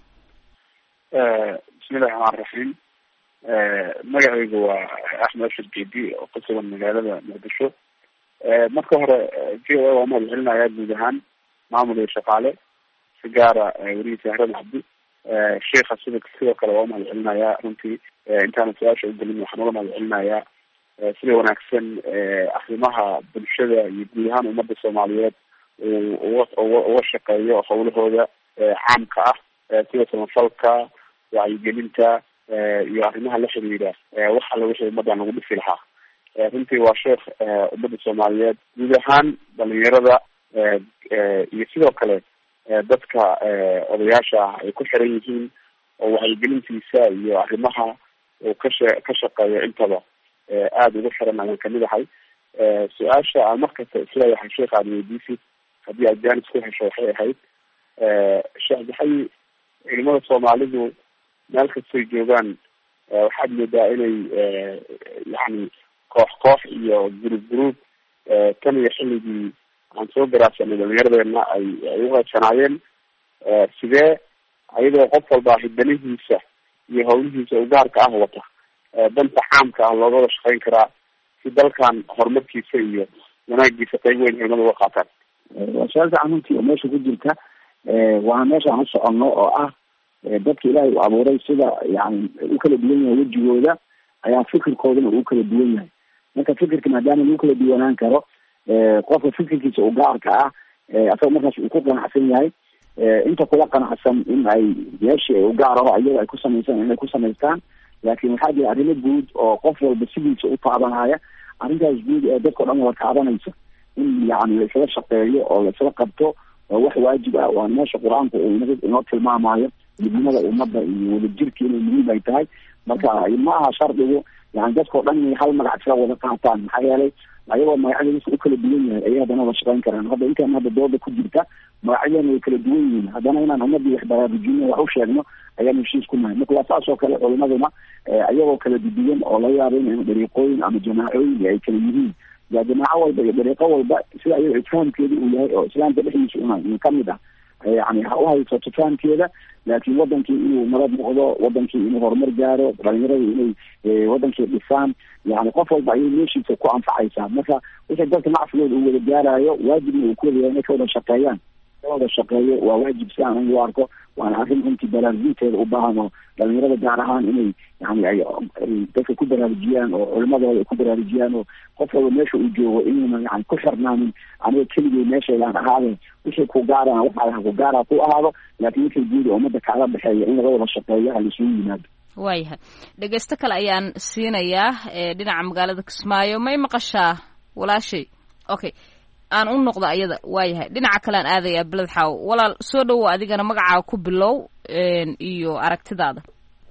bismillahi raxmaan raxiim magacaygu waa axmed ashar gedi oo ku sugan magaalada muqdisho. marka hore v o a waa mahad celinayaa guud ahaan maamul iyo shaqaale si gaara werihiisa sahran cabdi sheikha sida sidoo kale waa umahad celinayaa runtii intaana su-aasha ugelin waxaan uga mahad celinayaa sida wanaagsan arrimaha bulshada iyo guud ahaan ummadda soomaaliyeed uga shaqeeyo hawlahooda caamka ah sida samafalka wacyigelinta iyo arrimaha la xiriira wax alla wixii ummaddan lagu dhisi lahaa. runtii waa sheekh ummadda soomaaliyeed guud ahaan dhalinyarada iyo sidoo kale dadka odayaasha ah ay ku xiran yihiin oo wacyigelintiisa iyo arrimaha uu kasha ka shaqeeyo intaba aada ugu xiran ayaan kamid ahay. su-aasha aan markasta isleeyahay sheekh aad weydiisid haddii aad jaanis ku hesho waxay ahayd sheekh maxay culimada soomaalidu meel kastoy joogaan waxaad moodaa inay yani koox koox iyo group group tan iyo xilligii aan soo garaasanay dhalinyaradeenna ay ay uqeybsanaayeen sidee ayadoo qof walba hidanihiisa iyo hawlihiisa u gaarka ah wata danta caamka ah looga wada shaqeyn karaa si dalkan horumarkiisa iyo wanaagiisa qayb weyn culimada uga qaataan. waa su-aal fiican runtii oo meesha ku jirta waana meesha aan u soconno oo ah dadka ilaahay u abuuray sida yani u kala duwan yahay wejigooda ayaa fikirkoodana uu kala duwan yahay. marka fikirka maadaama lagu kala duwanaan karo qofka fikirkiisa u gaarka ah asaga markaas uu ku qanacsan yahay inta kula qanacsan in ay meeshii ay u gaaraho iyada ay ku samaysan inay ku samaystaan. laakin waxaa jira arrimo guud oo qof walba sidiisa u taabanaya arrintaas guud ee dadka o dhan wada taabanaysa in yani laisla shaqeeyo oo laisla qabto oo wax waajib ah waa meesha qur-aanku uu inoo tilmaamayo midnimada ummadda iyo wadajirka inay muhiim ay tahay. marka ma aha shardigu yani dadka o dhan inay hal magac isla wada qaataan maxaa yeelay ayagoo magacyadiisa u kala duwan yahay ayay haddana wada shaqeyn karaan. hadda intaan hadda dooda ku jirta magacyadeena way kala duwan yihiin haddana inaan ummadii wax baraarujino wax u sheegno ayaan heshiis ku nahay. marka waa saas oo kale culimaduna ayagoo kala duduwan oo laga yaabo in dariiqooyin ama jamaacooyin ay kala yihiin yaa jamaaco walba iyo dariiqo walba sida ayago ifhaamkeeda uu yahay oo islaamka dhexdiisa una kamid ah yani ha uhaysato fahamkeeda. laakin wadankii inuu nabad noqdo, wadankii inuu horumar gaaro, dhalinyarada inay wadankii dhisaan yani qof walba ayay meeshiisa ku anfacaysaa. marka wixii dadka nacfigooda uu wada gaarayo waajibna uu kuwada yahay inay ka wada shaqeeyaan wada shaqeeyo waa waajib si aan u arko waana arrin runtii baraarujinteeda u baahan oo dhalinyarada gaar ahaan inay yani ay dadka ku baraarujiyaan oo culimadooda ay ku baraarujiyaan oo qof walba meesha uu joogo inuuna yani ku xirnaanin aniga keligay meeshayaan ahaadeen wixii ku gaaraan waxaa ku gaaraa ku ahaado laakin wixii guud oo ummadda kaaga dhexeeya in laga wada shaqeeyo ha laisugu yimaado. waayahay dhegeysto kale ayaan siinayaa dhinaca magaalada Kismaayo. may maqashaa walaashay? okay aan u noqdo ayada. waayahay dhinaca kale aan aadayaa beled xaaw. walaal soo dhowo adigana magacaaga ku bilow iyo aragtidaada.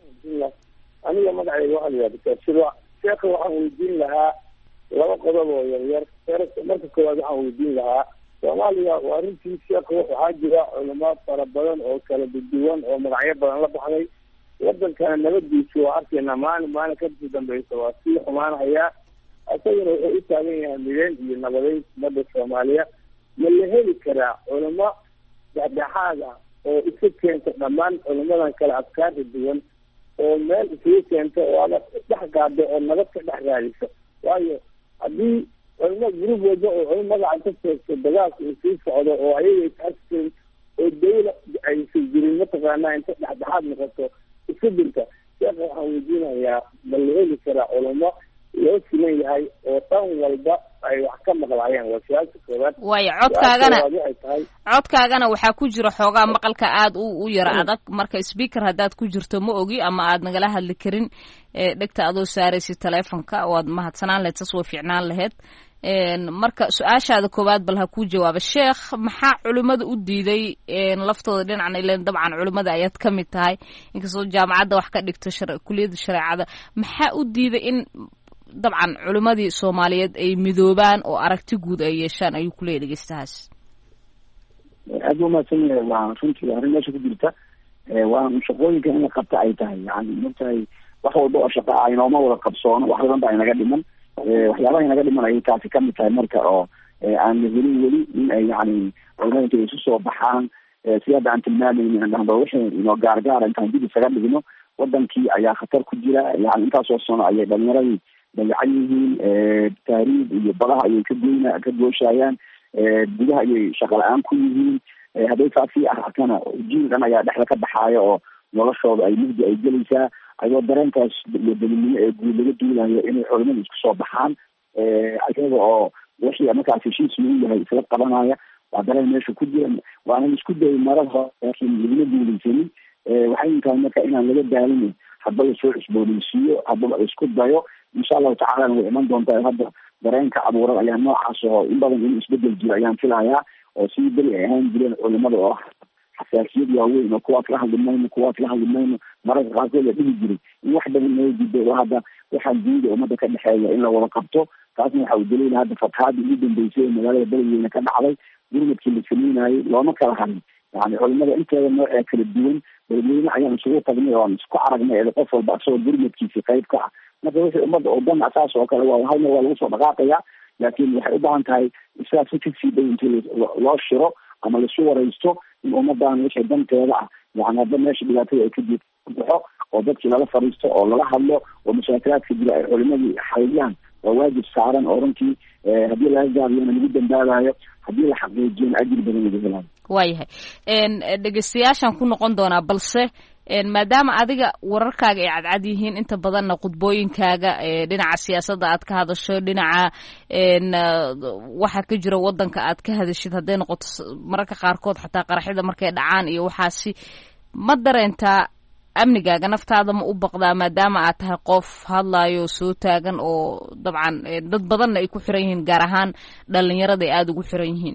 aniga magacayga waxaa layaha dictarsida sheekha waxaan weydiin lahaa laba qodob oo yaryar. marka koowaad waxaan weydiin lahaa soomaaliya waa arrintii sheekha waxaa jira culamo fara badan oo kala duduwan oo magacyo badan la baxday. wadankana nabadiisu waa arkaynaa maalin maalin kasii dambeysa waa sii xumaanahayaa. isagana wuxuu u taagan yahay mideen iyo nabadeyn umada soomaaliya. ma la heli karaa culamo dhexdhexaad ah oo isu keenta dhammaan culamadan kale afkaarta duwan oo meel isugu keenta oo ada dhex gaado oo nabad ka dhex raadiso? waayo haddii culamo group walba oo culamo magaca ka seegto dagaalka uu sii socdo oo ayaga isarsin oo dawla aysan jirin mataqaanaa inta dhexdhexaad noqoto isu dirta. sheekha waxaan weydiinayaa ma la heli karaa culamo loo siman yahay oo tan walba ay wax ka maqlaayeen? waa su-aalka koowaad. waayo codkaagana codkaagana waxaa ku jira xoogaa maqalka aad u u yara adag. marka speaker haddaad ku jirto ma ogi ama aad nagala hadli karin dhegta adoo saaraysa teleefonka waad mahadsanaan lahayd. saas way fiicnaan lahayd. marka su-aashaada koowaad bal ha kuu jawaaba sheekh. maxaa culimada u diiday laftooda dhinacan ilen dabcan culimada ayaad ka mid tahay inkastoo jaamacadda wax ka dhigto kuliyadda shareecada. maxaa u diiday in dabcan culimadii Soomaaliyeed ay midoobaan oo aragti guud ay yeeshaan ayuu ku leeyahay dhegeystahaas? aad u mahadsan yahay. waa runtii arrin meesha ku jirta waa shaqooyinka in la qabta ay tahay yani martahay wax walba oo shaqa ah inooma wada qabsoono wax badan baa inaga dhiman waxyaabaha inaga dhiman ayay taasi kamid tahay marka oo aan la helin weli in ay yani culimada intay isu soo baxaan si hadda aan tilmaamayni aan dhahdo wixii inoo gaargaara intaan dib isaga dhigno wadankii ayaa khatar ku jira yani intaasoo sano ayay dhalinyaradii dayacan yihiin taariib iyo badaha ayay ka goyna ka gooshayaan gudaha ayay shaqa la-aan ku yihiin hadday saasii ahaatana jiil dhan ayaa dhexda ka baxaaya oo noloshooda ay mugdi ay gelaysaa ayadoo dareenkaas iyo dalinimo ee guud laga duulayo inay culimada isku soo baxaan ayaga oo wixii markaas heshiis lagu yahay isla qabanaya waa dareen meesha ku jira waana isku dayay marar hore laakiin laguma guulaysanin waxay tahay marka inaan laga daalin hadba lasoo cusboonaysiiyo hadaba la isku dayo insha allahu tacala way iman doontaa hadda dareenka abuuran ayaa noocaas oo in badan in isbedel jiro ayaan filayaa oo sidii beri ay ahaan jireen culimada oo xasaasiyad waaweyn oo kuwaas la hadli mayno kuwaas la hadli mayno mararka qaarkood la dhihi jiray in wax badan loo diiday oo hadda waxaan diida ummadda ka dhexeeya in la wada qabto taasna waxa uu daliil hadda fatahaadii ugu dambeysay ee magaalada beledweyne ka dhacday gurmadkii la sameynayay looma kala harin yani culimada inteeda noocee kala duwan beledweyne ayaan isugu tagnay oo aan isku aragnay ee qof walba asagoo gurmadkiisi qayb ka ah marka wixii ummadda oo dhan asaas oo kale waa hal mar waa lagu soo dhaqaaqaya laakiin waxay u baahan tahay sidaas si kasii day intii loo shiro ama lasu waraysto in ummadan wixii danteeda ah yani hadda meesha dhibaatada ay ka jir baxo oo dadkii lala fariisto oo lala hadlo oo mashaakiraadka jira ay culimadii xaliyaan waa waajib saaran oo runtii haddii laga gaabiyona lagu dambaabayo haddii la xaqiijiyona ajir badan laga helayo waayahay dhegeystayaashaan ku noqon doonaa balse maadaama adiga wararkaaga ay cadcad yihiin inta badanna khudbooyinkaaga dhinaca siyaasadda aad ka hadasho dhinaca waxa ka jira wadanka aad ka hadashid hadday noqoto mararka qaarkood xataa qaraxyada markay dhacaan iyo waxaasi ma dareentaa amnigaaga naftaada ma u baqdaa maadaama aad tahay qof hadlaayo soo taagan oo dabcan dad badanna ay ku xiran yihiin gaar ahaan dhalinyarada ay aada ugu xiran yihiin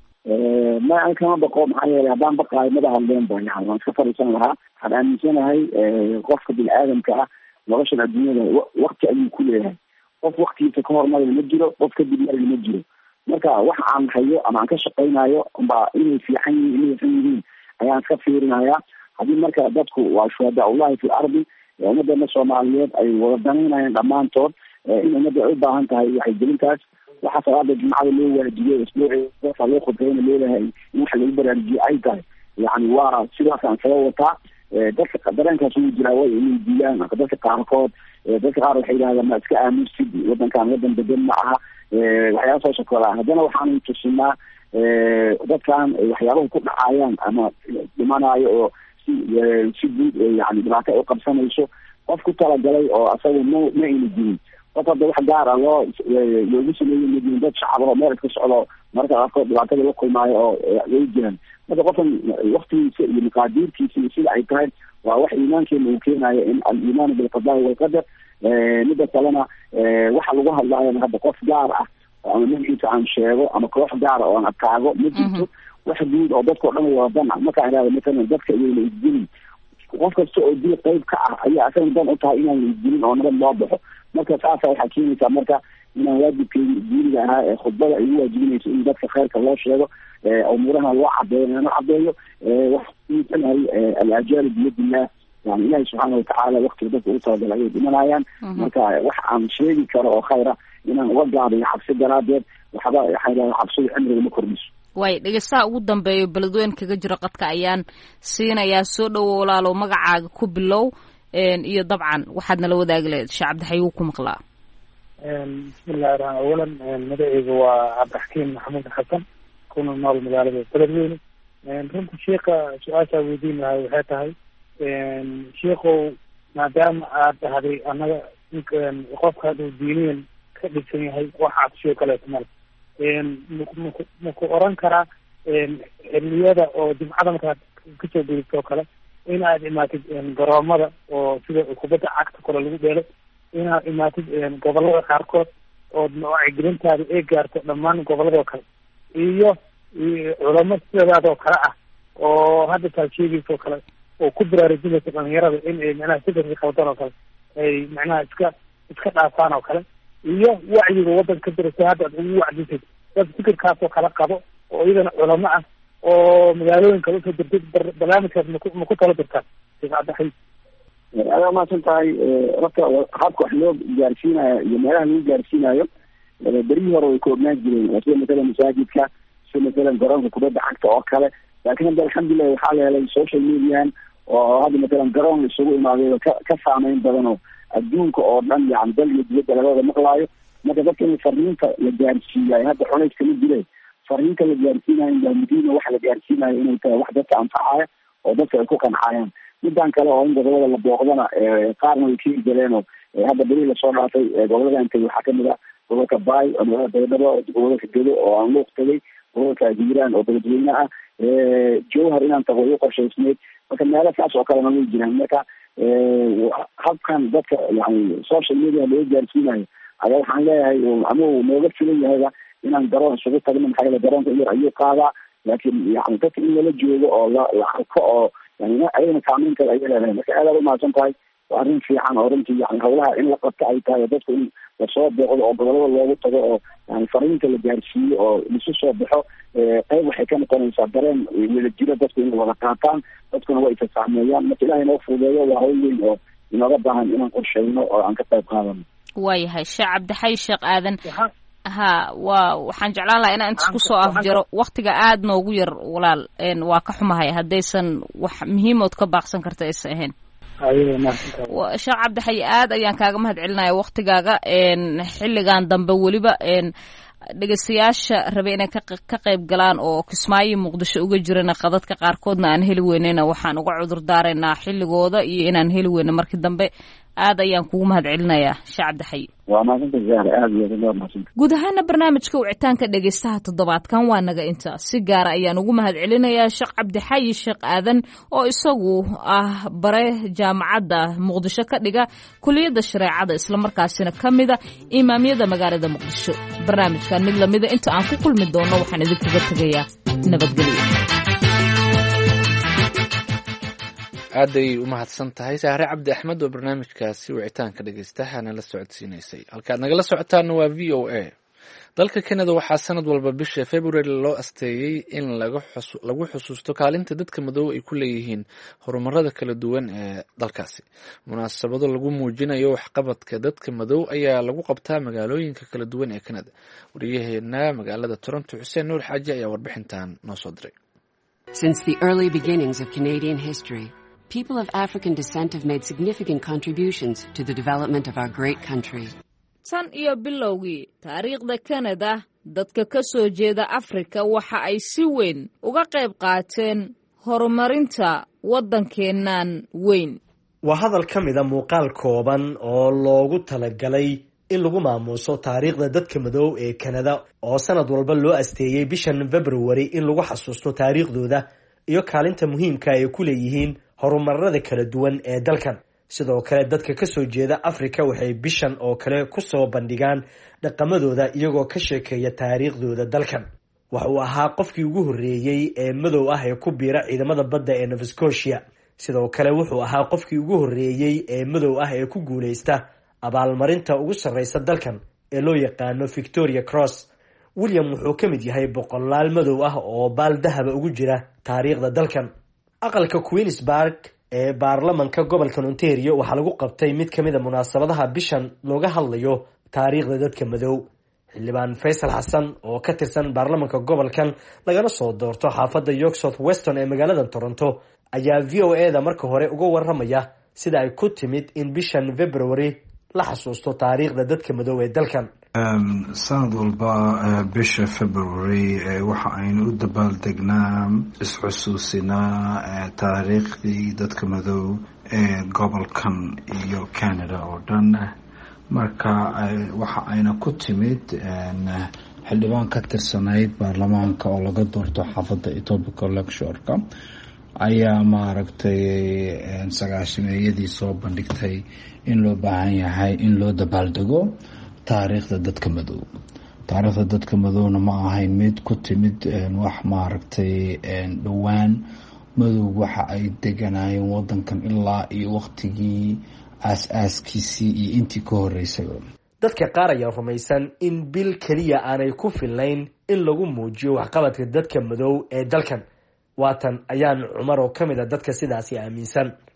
ma an kama baqo maxaa yeelay haddaan baqaayo mada hadleen ba yani waan iska fariisan lahaa waxaan aaminsanahay qofka bini aadamka ah noloshan adduunyada wakti ayuu ku leeyahay qof waktigiisa ka hormarina ma jiro qof kadib marina ma jiro marka wax aan hayo ama aan ka shaqaynayo ba inay fiican yihiin inay xun yihiin ayaan iska fiirinaya haddii marka dadku waa shuhadaa ullahi fi ardi ummadana soomaaliyeed ay wada danaynayaan dhammaantood in ummadda ay u baahan tahay waxay gelintaas waxaa salaada jumcada loo waajibiyey isbuucii loo khudbayna leedahay in waxa lagu baraarujiye ay tahay yani waa sidaasaan saga wataa dadka dareenkaas ugu jiraa way inay diiyaan dadka qaarkood dadka qaar waxay yidhahdaan ma iska aamusid wadankan wadan degan ma aha waxyaaba soo shakoolaa haddana waxaanu tusinaa dadkan waxyaabaha ku dhacayaan ama dhimanayo oo si si guud yani dhibaato ay u qabsanayso qof ku talagalay oo asaga ma ma ayna jirin qof hadda wax gaar ah loo loogu sameeyey madiin dad shacab oo meel iska socdo mararka qaarkood dhibaatada la kulmaayo oo way jiraan marka qofkan waktigiisa iyo maqaadiirkiisa iyo sida ay tahay waa wax iimaankeena uu keenayo in aliimaanu bilqadaai walqadar mida kalena waxa lagu hadlaayana hadda qof gaar ah ama magaciisa aan sheego ama koox gaara oo aan adkaago ma jirto wax guud oo dadkao dhan wadadan ah markaa ihahda matalan dadka iyayna isdilin qof kasta oo dil qayb ka ah ayaa asaga dan u tahay inaan la isdilin oo nabad loo baxo marka saasa waxaa keenaysaa marka inaan waajibkeedi diiniga ahaa ee khudbada ay u waajibinayso in dadka khayrka loo sheego umuuraha loo cadeeyo lana cadeeyo waxaanahay alajaalu biyadillah yani ilahi subxaana watacaala waktiga dadka ugu talagala ayay dhimanayaan marka wax aan sheegi karo oo khayra inaan uga gaabiyo xabsi daraadeed waxba waxay dhaha xabsida cimriga ma kordhiso way dhegeystaha ugu dambeeyo beledweyne kaga jiro qadka ayaan siinayaa soo dhowo walaalow magacaaga ku bilow iyo dabcan waxaad nala wadaagi lahayd sheekh cabdixayi ku maqlaa bismillahi raxmaan awalan magaceyga waa cabdixakiim maxamuud xasan kuna nool magaalada beledweyne runta sheika su-aashaa weydiin lahay waxay tahay sheikow maadaama aad dhahday annaga qofka hadduu diiniyan ka dhigsan yahay waxaad shio kaleeto male maku maku oran karaa xiliyada oo jimcada markaad kasoo gudubto oo kale in aad imaatid garoomada oo sida kubadda cagta kale lagu dheelo inaad imaatid gobolada qaarkood oo wacyigelintaada ay gaarto dhammaan goboladoo kale iyo culamo sidaadoo kale ah oo hadda taad sheegaysa oo kale oo ku baraarujinaysa dhalinyarada in ay macnaha sidarka qabdan oo kale ay macnaha iska iska dhaafaan oo kale iyo wacyiga wadanka ka jira si hadda ad ugu wacdisid dad fikirkaasoo kala qabo oo iyadana culamo ah oo magaalooyin kale usoo dirtid barnaamijkaas maku maku tala dirtaan sheekh cabdixayi adaa mahadsan tahay. horta habka wax loo gaarsiinayo iyo meelaha lagu gaarsiinayo berihii hore way koognaan jireen, sida mathalan masaajidka, sida mathalan garoonka kubadda cagta oo kale. laakiin hadda alxamdulilah waxaa la helay social median oo hadda mathalan garoon isugu imaaday ka ka saameyn badan oo adduunka oo dhan yani dal iyo dibadda laga wada maqlaayo. marka dadka in fariinta la gaarsiiyayo hadda culays kama jire, fariinta la gaarsiinayo baa muhiima, wax la gaarsiinayo inay tahay wax dadka anfacaya oo dadka ay ku qancayaan. midaan kale oo in gobolada la booqdana qaarna way ka galeen oo hadda beri lasoo dhaafay gobolada intay waxaa kamid ah gobolka baay oo magaalada baydhabo, gobolka gedo oo aan luuq tagay, gobolka hiiraan oo dadweyne ah, jowhar inaan tago way u qorshaysneyd. marka meelo saas oo kalena way jiraan. marka habkan dadka yani social media loo gaarsiinayo ayaa waxaan leeyahay ama uu nooga filan yahayba inaan garoon isugu tagno, maxaa yeele garoonka yar ayuu qaadaa, laakiin yani dadka in lala joogo oo la la arko oo yani ayadana saameyn kale ayay leedahay. marka aad aad umahadsan tahay, waa arrin fiican oo runtii yani hawlaha in la qabto ay tahay oo dadku in lasoo booqdo oo gobolada loogu tago oo yani fariinta la gaarsiiyo oo lisu soo baxo. qayb waxay ka noqonaysaa dareen wada jiro dadku inay wada qaataan, dadkuna waa isasaameeyaan. marka ilahay noo fududeeyo waa hawl weyn oo inooga baahan inaan qorsheyno oo aan ka qayb qaadano. waayahay sheekh cabdixay sheekh aadan, ha waa waxaan jeclaan lahaa inaan intas kusoo afjaro, waktiga aad noogu yar walaal, waa ka xumahay haddaysan wax muhiimood ka baaqsan karta aysan ahayn. sheekh cabdixay aad ayaan kaaga mahad celinaya waktigaaga. xilligan dambe weliba dhegeystayaasha rabay inay ka qayb galaan oo kismaayo muqdisho uga jirana qadadka qaarkoodna aan heli weynayna waxaan uga cudur daaraynaa xilligooda iyo inaan heli weyno markii dambe. aad ayaan kugu mahad celinayaa sheekh cabdixay. waa maasanta zahra, aad iyo aad maasanta. guud ahaana barnaamijka wicitaanka dhegeystaha toddobaadkan waa naga inta. si gaara ayaan ugu mahad celinayaa sheekh cabdixay sheekh aadan oo isagu ah bare jaamacadda muqdisho ka dhiga kuliyadda shareecada islamarkaasina ka mida imaamyada magaalada muqdisho. barnaamijkan mid lamida inta aan ku kulmi doono waxaan idinkaga tegayaa nabadgelyo. aaday u mahadsan tahay sahre cabdi axmed oo barnaamijkaasi wicitaanka dhegeystahaana la socodsiinaysay. halkaad nagala socotaana waa v o a. dalka Canada waxaa sanad walba bisha February loo asteeyay in lagu xusuusto kaalinta dadka madow ay ku leeyihiin horumarada kala duwan ee dalkaasi. munaasabado lagu muujinayo waxqabadka dadka madow ayaa lagu qabtaa magaalooyinka kala duwan ee Canada. wariyaheena magaalada Toronto Xuseen Nuur Xaaji ayaa warbixintan noo soo diray. Since the early beginnings of Canadian history, people of African descent have made significant contributions to the development of our great country. tan iyo bilowgii taariikhda Canada, dadka ka soo jeeda Afrika waxa ay si weyn uga qayb qaateen horumarinta waddankeennan weyn. waa hadal ka mid a muuqaal kooban oo loogu talagalay in lagu maamuuso taariikhda dadka madow ee Canada oo sanad walba loo asteeyay bishan February in lagu xasuusto taariikhdooda iyo kaalinta muhiimka ay ku leeyihiin horumarada kala duwan ee dalkan. sidoo kale dadka ka soo jeeda Afrika waxay bishan oo kale ku soo bandhigaan dhaqamadooda iyagoo ka sheekeeya taariikhdooda dalkan. waxa uu ahaa qofkii ugu horeeyay ee madow ah ee ku biira ciidamada badda ee Nova Scotia. sidoo kale wuxuu ahaa qofkii ugu horeeyay ee madow ah ee ku guuleysta abaalmarinta ugu sarreysa dalkan ee loo yaqaano Victoria Cross. William wuxuu ka mid yahay boqolaal madow ah oo baal dahaba ugu jira taariikhda dalkan. aqalka Queen's Park ee baarlamanka gobolka Ontario waxaa lagu qabtay mid ka mid ah munaasabadaha bishan looga hadlayo taariikhda dadka madow. xildhibaan Faisal Xasan oo ka tirsan baarlamanka gobolkan lagana soo doorto xaafadda York South Weston ee magaalada Toronto ayaa V O A da marka hore uga waramaya sida ay ku timid in bishan February la xasuusto taariikhda dadka madow ee dalkan. sanad walba bisha February waxa aynu u dabaaldegnaa isxusuusinaa taariikhdii dadka madow ee gobolkan iyo Canada oo dhan. marka waxa ayna ku timid xildhibaan ka tirsanayd baarlamaanka oo laga doorto xaafadda Etobicoke Lecture-ka ayaa maaragtay sagaashameeyadii soo bandhigtay in loo baahan yahay in loo dabaaldego taariikhda dadka madow. taariikhda dadka madowna ma ahayn mid ku timid wax maaragtay dhowaan. madow waxa ay deganaayeen wadankan ilaa iyo waqtigii aas-aaskiisii iyo intii ka horeysay. dadka qaar ayaa rumaysan in bil keliya aanay ku filayn in lagu muujiyo waxqabadka dadka madow ee dalkan. waatan ayaan cumar oo ka mid a dadka sidaasi aaminsan.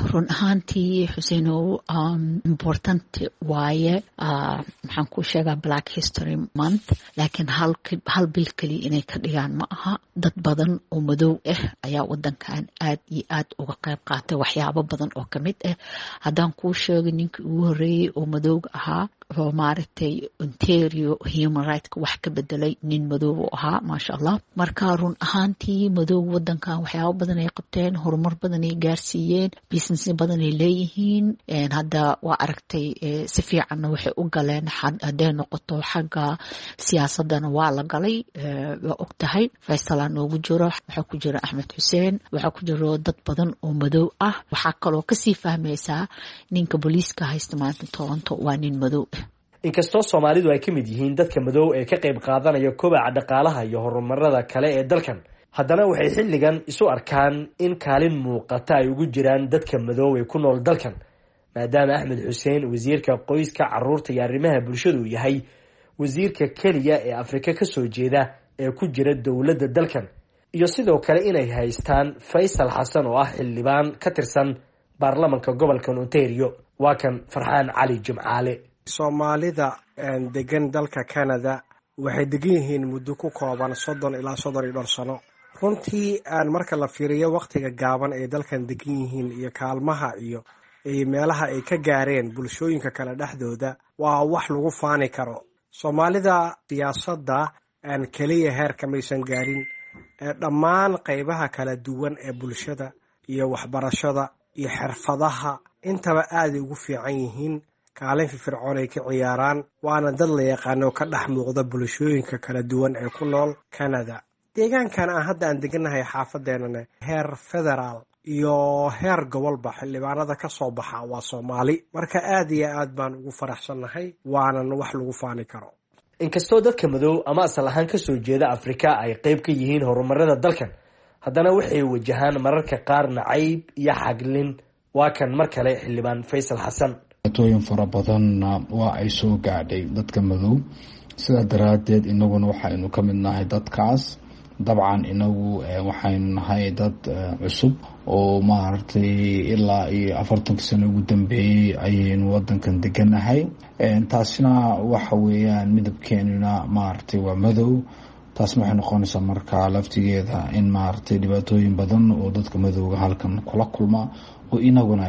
run ahaantii xuseenow important waaye maxaan ku sheegaa black history month laakiin hal bil keliya inay ka dhigaan ma aha. dad badan oo madow ah ayaa wadankan aad iyo aad uga qayb qaatay waxyaabo badan oo ka mid ah. haddaan kuu sheego ninkii ugu horreeyey oo madowga ahaa oo maaragtay Ontario human rightska wax ka bedelay nin madow oo ahaa maasha allah. marka run ahaantii madowga wadankan waxyaabo badan ay qabteen, horumar badan ay gaarsiiyeen, business badan ay leeyihiin. hadda waa aragtay si fiicanna waxay u galeen hadday noqoto xagga siyaasadana waa la galay. waa og tahay Faisal noogu jiro, waxaa ku jira Axmed Xuseen, waxaa ku jiro dad badan oo madow ah. waxaa kaloo kasii fahmaysaa ninka booliiska haysta maanta Toronto waa nin madow ah. inkastoo Soomaalidu ay ka mid yihiin dadka madow ee ka qayb qaadanaya kobaca dhaqaalaha iyo horumarada kale ee dalkan, haddana waxay xilligan isu arkaan in kaalin muuqata ay ugu jiraan dadka madow ee ku nool dalkan, maadaama Axmed Xuseen wasiirka qoyska, caruurta iyo arrimaha bulshadu yahay wasiirka keliya ee Afrika ka soo jeeda ee ku jira dowladda dalkan, iyo sidoo kale inay haystaan Faisal Xasan oo ah xildhibaan ka tirsan baarlamanka gobolka Ontario. waa kan Farxaan Cali Jimcaale. Soomaalida degan dalka Canada waxay degan yihiin muddo ku kooban soddon ilaa soddon iyo dhowr sano. runtii aan marka la fiiriyo waqtiga gaaban ee dalkan degan yihiin iyo kaalmaha iyo meelaha ay ka gaareen bulshooyinka kala dhexdooda waa wax lagu faani karo. Soomaalida siyaasadda aan kaliya heer kamaysan gaarin, dhammaan qaybaha kala duwan ee bulshada iyo waxbarashada iyo xirfadaha intaba aad ugu fiican yihiin. kaalin firfircoon ay ka ciyaaraan, waana dad la yaqaano ka dhex muuqda bulshooyinka kala duwan ee ku nool Canada. deegaankan aan hadda aan deganahay xaafadeenana heer federaal iyo heer gobolba xildhibaanada ka soo baxa waa Soomaali. marka aad iyo aad baan ugu faraxsanahay, waana wax lagu faani karo. inkastoo dadka madow ama asal ahaan ka soo jeeda Afrika ay qayb ka yihiin horumarada dalkan, haddana waxay wajahaan mararka qaar nacayb iyo xaglin. waa kan mar kale xildhibaan Faisal Xasan. tooyin fara badanna waa ay soo gaadhay dadka madow, sidaa daraadeed inaguna waxaynu ka mid nahay dadkaas. dabcan inagu waxaynu nahay dad cusub oo maaragtay ilaa iyo afartanka sano ugu dambeeyey ayaynu wadankan deganahay. taasina waxa weeyaan midabkeenuna maaragtay waa madow. taasna waxay noqonaysaa markaa laftigeeda in maaragtay dhibaatooyin badan oo dadka madowga halkan kula kulma oo inaguna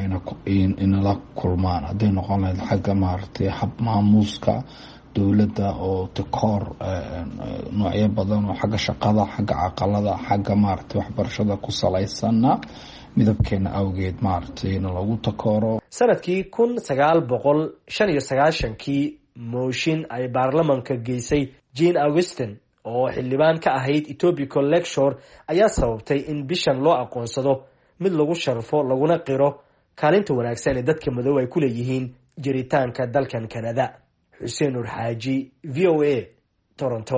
inala kulmaan, hadday noqon lahayd xagga maaragtay hab maamuuska dowladda oo takoor noocyo badan oo xagga shaqada, xagga caqalada, xagga maaragtay waxbarashada ku salaysana midabkeena awgeed maaragtay in lagu takooro. sanadkii kun sagaal boqol shan iyo sagaashankii mooshin ay baarlamanka geysay Jean Augustin oo xildhibaan ka ahayd Etobicoke Lecture ayaa sababtay in bishan loo aqoonsado mid lagu sharfo laguna qiro kaalinta wanaagsan ee dadka madow ay ku leeyihiin jiritaanka dalkan Canada. Xuseen Nur Xaaji, V O A, Toronto.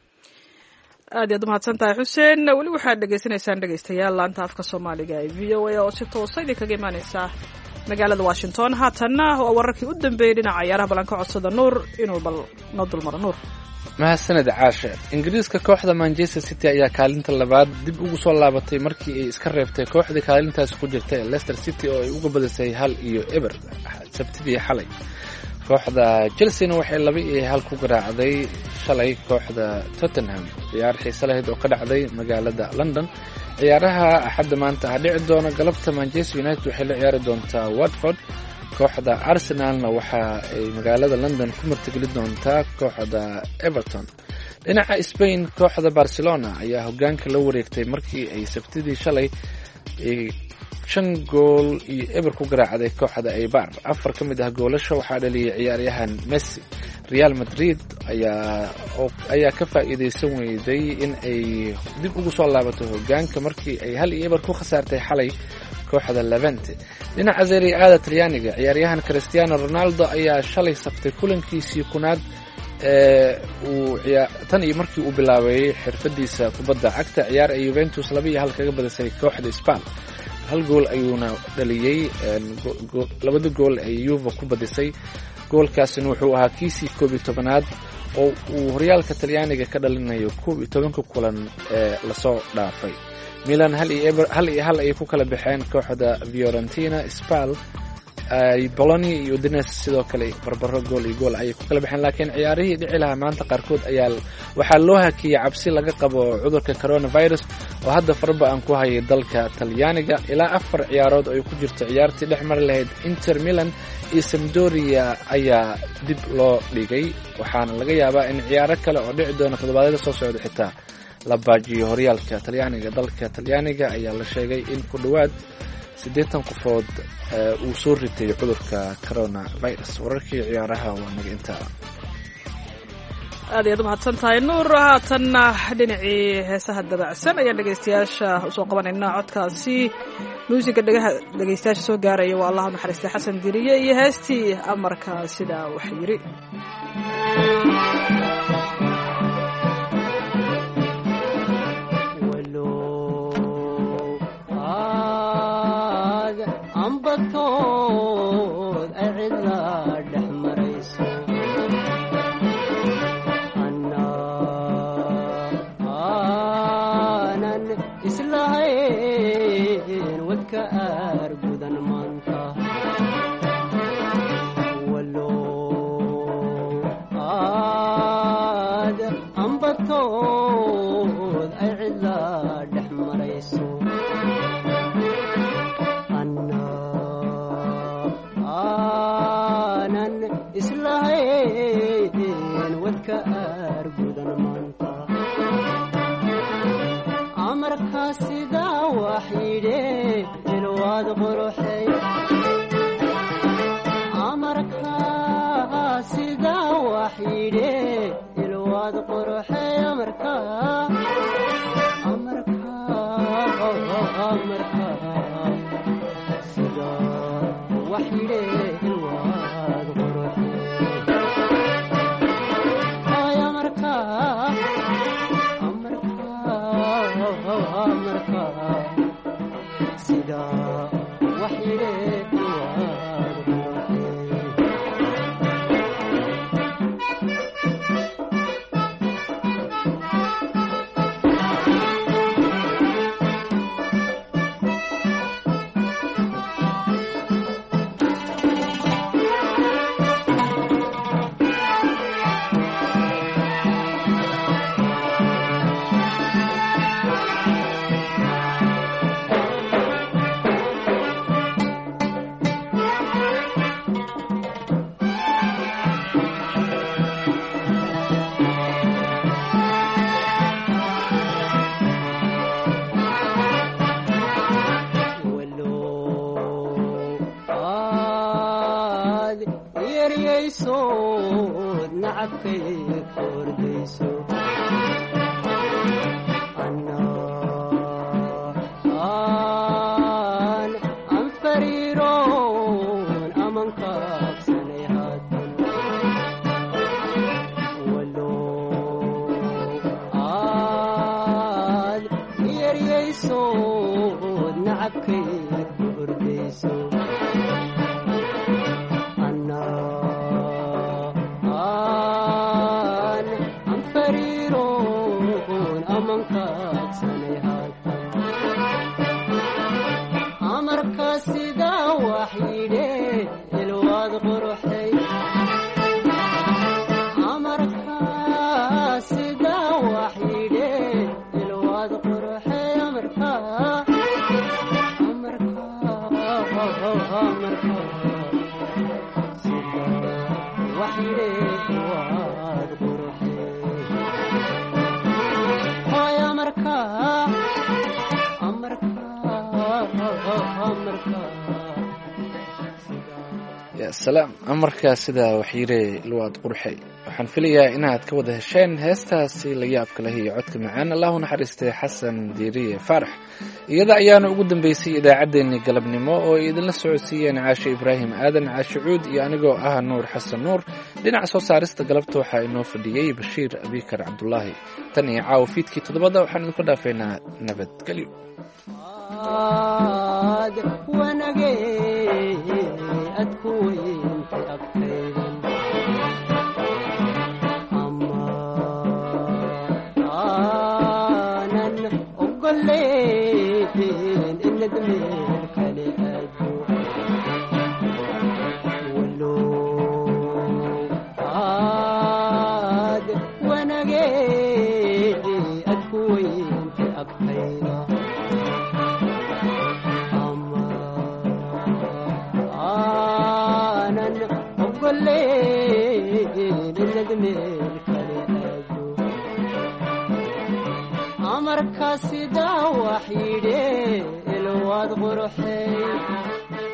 aad iyo mahadsan tahay Xuseen. weli waxaad dhageysanaysaan dhageystayaal laanta afka Soomaaliga ee V O A oo si toos ah idinkaga imaaneysa magaalada Washington. haatanna waa wararkii u dambeeyay dhinaca ciyaaraha balanka codsada Nuur inuu bal noo dulmaro. Nuur. mahadsaned caashe. ingiriiska kooxda Manchester City ayaa kaalinta labaad dib ugu soo laabatay markii ay iska reebtay kooxdii kaalintaas ku jirtay Leicester City oo ay uga badisay hal iyo eber sabtidii xalay. kooxda Chelsea waxay laba iyo hal ku garaacday shalay kooxda Tottenham ciyaar xiiso leh oo ka dhacday magaalada London. ciyaaraha axadda maanta ah dhici doona galabta Manchester United waxay la ciyaari doontaa Watford. kooxda Arsenalna waxa ay magaalada London ku martigeli doontaa kooxda Everton. dhinaca Spain kooxda Barcelona ayaa hogaanka la wareegtay markii ay sabtidii shalay shan gool iyo eber ku garaacday kooxda Eibar. afar ka mid ah goolasha waxaa dhaliyay ciyaaryahan Messi. Real Madrid ayaa ayaa ka faa'iideysan weyday in ay dib ugu soo laabato hogaanka markii ay hal iyo eber ku khasaartay xalay kooxda Levante. dhinaca Serie A Talyaaniga ciyaaryahan Cristiano Ronaldo ayaa shalay sabtay kulankiisii kunaad ee uu tan iyo markii uu bilaabay xirfadiisa kubadda cagta. ciyaar ay Juventus laba iyo hal kaga badisay kooxda Spal. hal gool ayuuna dhaliyay, labada gool ay Juve ku badisay. goolkaasina wuxuu ahaa kiisii koob iyo tobanaad oo uu horyaalka Talyaaniga ka dhalinayo koob iyo tobanka kulan ee lasoo dhaafay. milan hal iyo hal iyo hal ayay ku kala baxeen kooxda Fiorentina. Spal Bologna iyo Udinese sidoo kale barbaro gool iyo gool ayay ku kala baxeen, laakiin ciyaarihii dhici lahaa maanta qaarkood ayaa waxaa loo hakiyay cabsi laga qabo cudurka coronavirus oo hadda farba'an ku hayay dalka Talyaaniga. Ilaa afar ciyaarood oo ay ku jirto ciyaartii dhex mari lahayd Inter Milan iyo Sampdoria ayaa dib loo dhigay, waxaana laga yaabaa in ciyaaro kale oo dhici doona toddobaadyada soo socda xitaa la baajiyo horyaalka Talyaaniga. Dalka Talyaaniga ayaa la sheegay in ku dhowaad siddeetan qofood uu soo ritay cudurka coronavirus. wararkii ciyaaraha waa naga intaa. aad ayaad u mahadsan tahay nuur. haatanna dhinacii heesaha dabacsan ayaan dhegaystayaasha usoo qabanaynaa. codkaasi muusiga dhagaha dhegaystayaasha soo gaaraya waa allah naxariistay xasan diriye iyo heestii amarka sidaa wax yiri. ambatood ay cidla dhex marayso aanan islahayn wadka aargudan maanta walo aad ambatood ay cidla dhex marayso islahayn wadka aargudan maanta amarkaa sidaa wax yidhe ilwaad quruxay amarkaa sidaa wax yidhe ilwaad quruxay amarkaa amarkaa amarkaa sidaa wax yidhe ilwaad sida wax yidhe salaam. amarkaa sidaa waxyire ilwaad qurxay. waxaan filayaa inaad ka wada hesheen heestaasi la yaabka leh iyo codka macaan. allahu naxariistay xasan diiriye faarax. iyada ayaana ugu dambeysay idaacaddeenii galabnimo oo ay idinla socodsiiyeen caashe ibraahim aadan caashe cuud iyo anigoo ah nuur xasan nuur. dhinaca soo saarista galabta waxaa inoo fadhiyey bashiir abikar cabdulaahi. tan iyo caawa fiidkii toddobada waxaan idinku dhaafeynaa nabadgelyo. ama aanan ogolee ogoleen inad meel kale aado walow aad wanagee ad ku weynta agtayda ama aanan ogoleen inad meel kale aado amarka sida wax yidhe ilwaad quruxey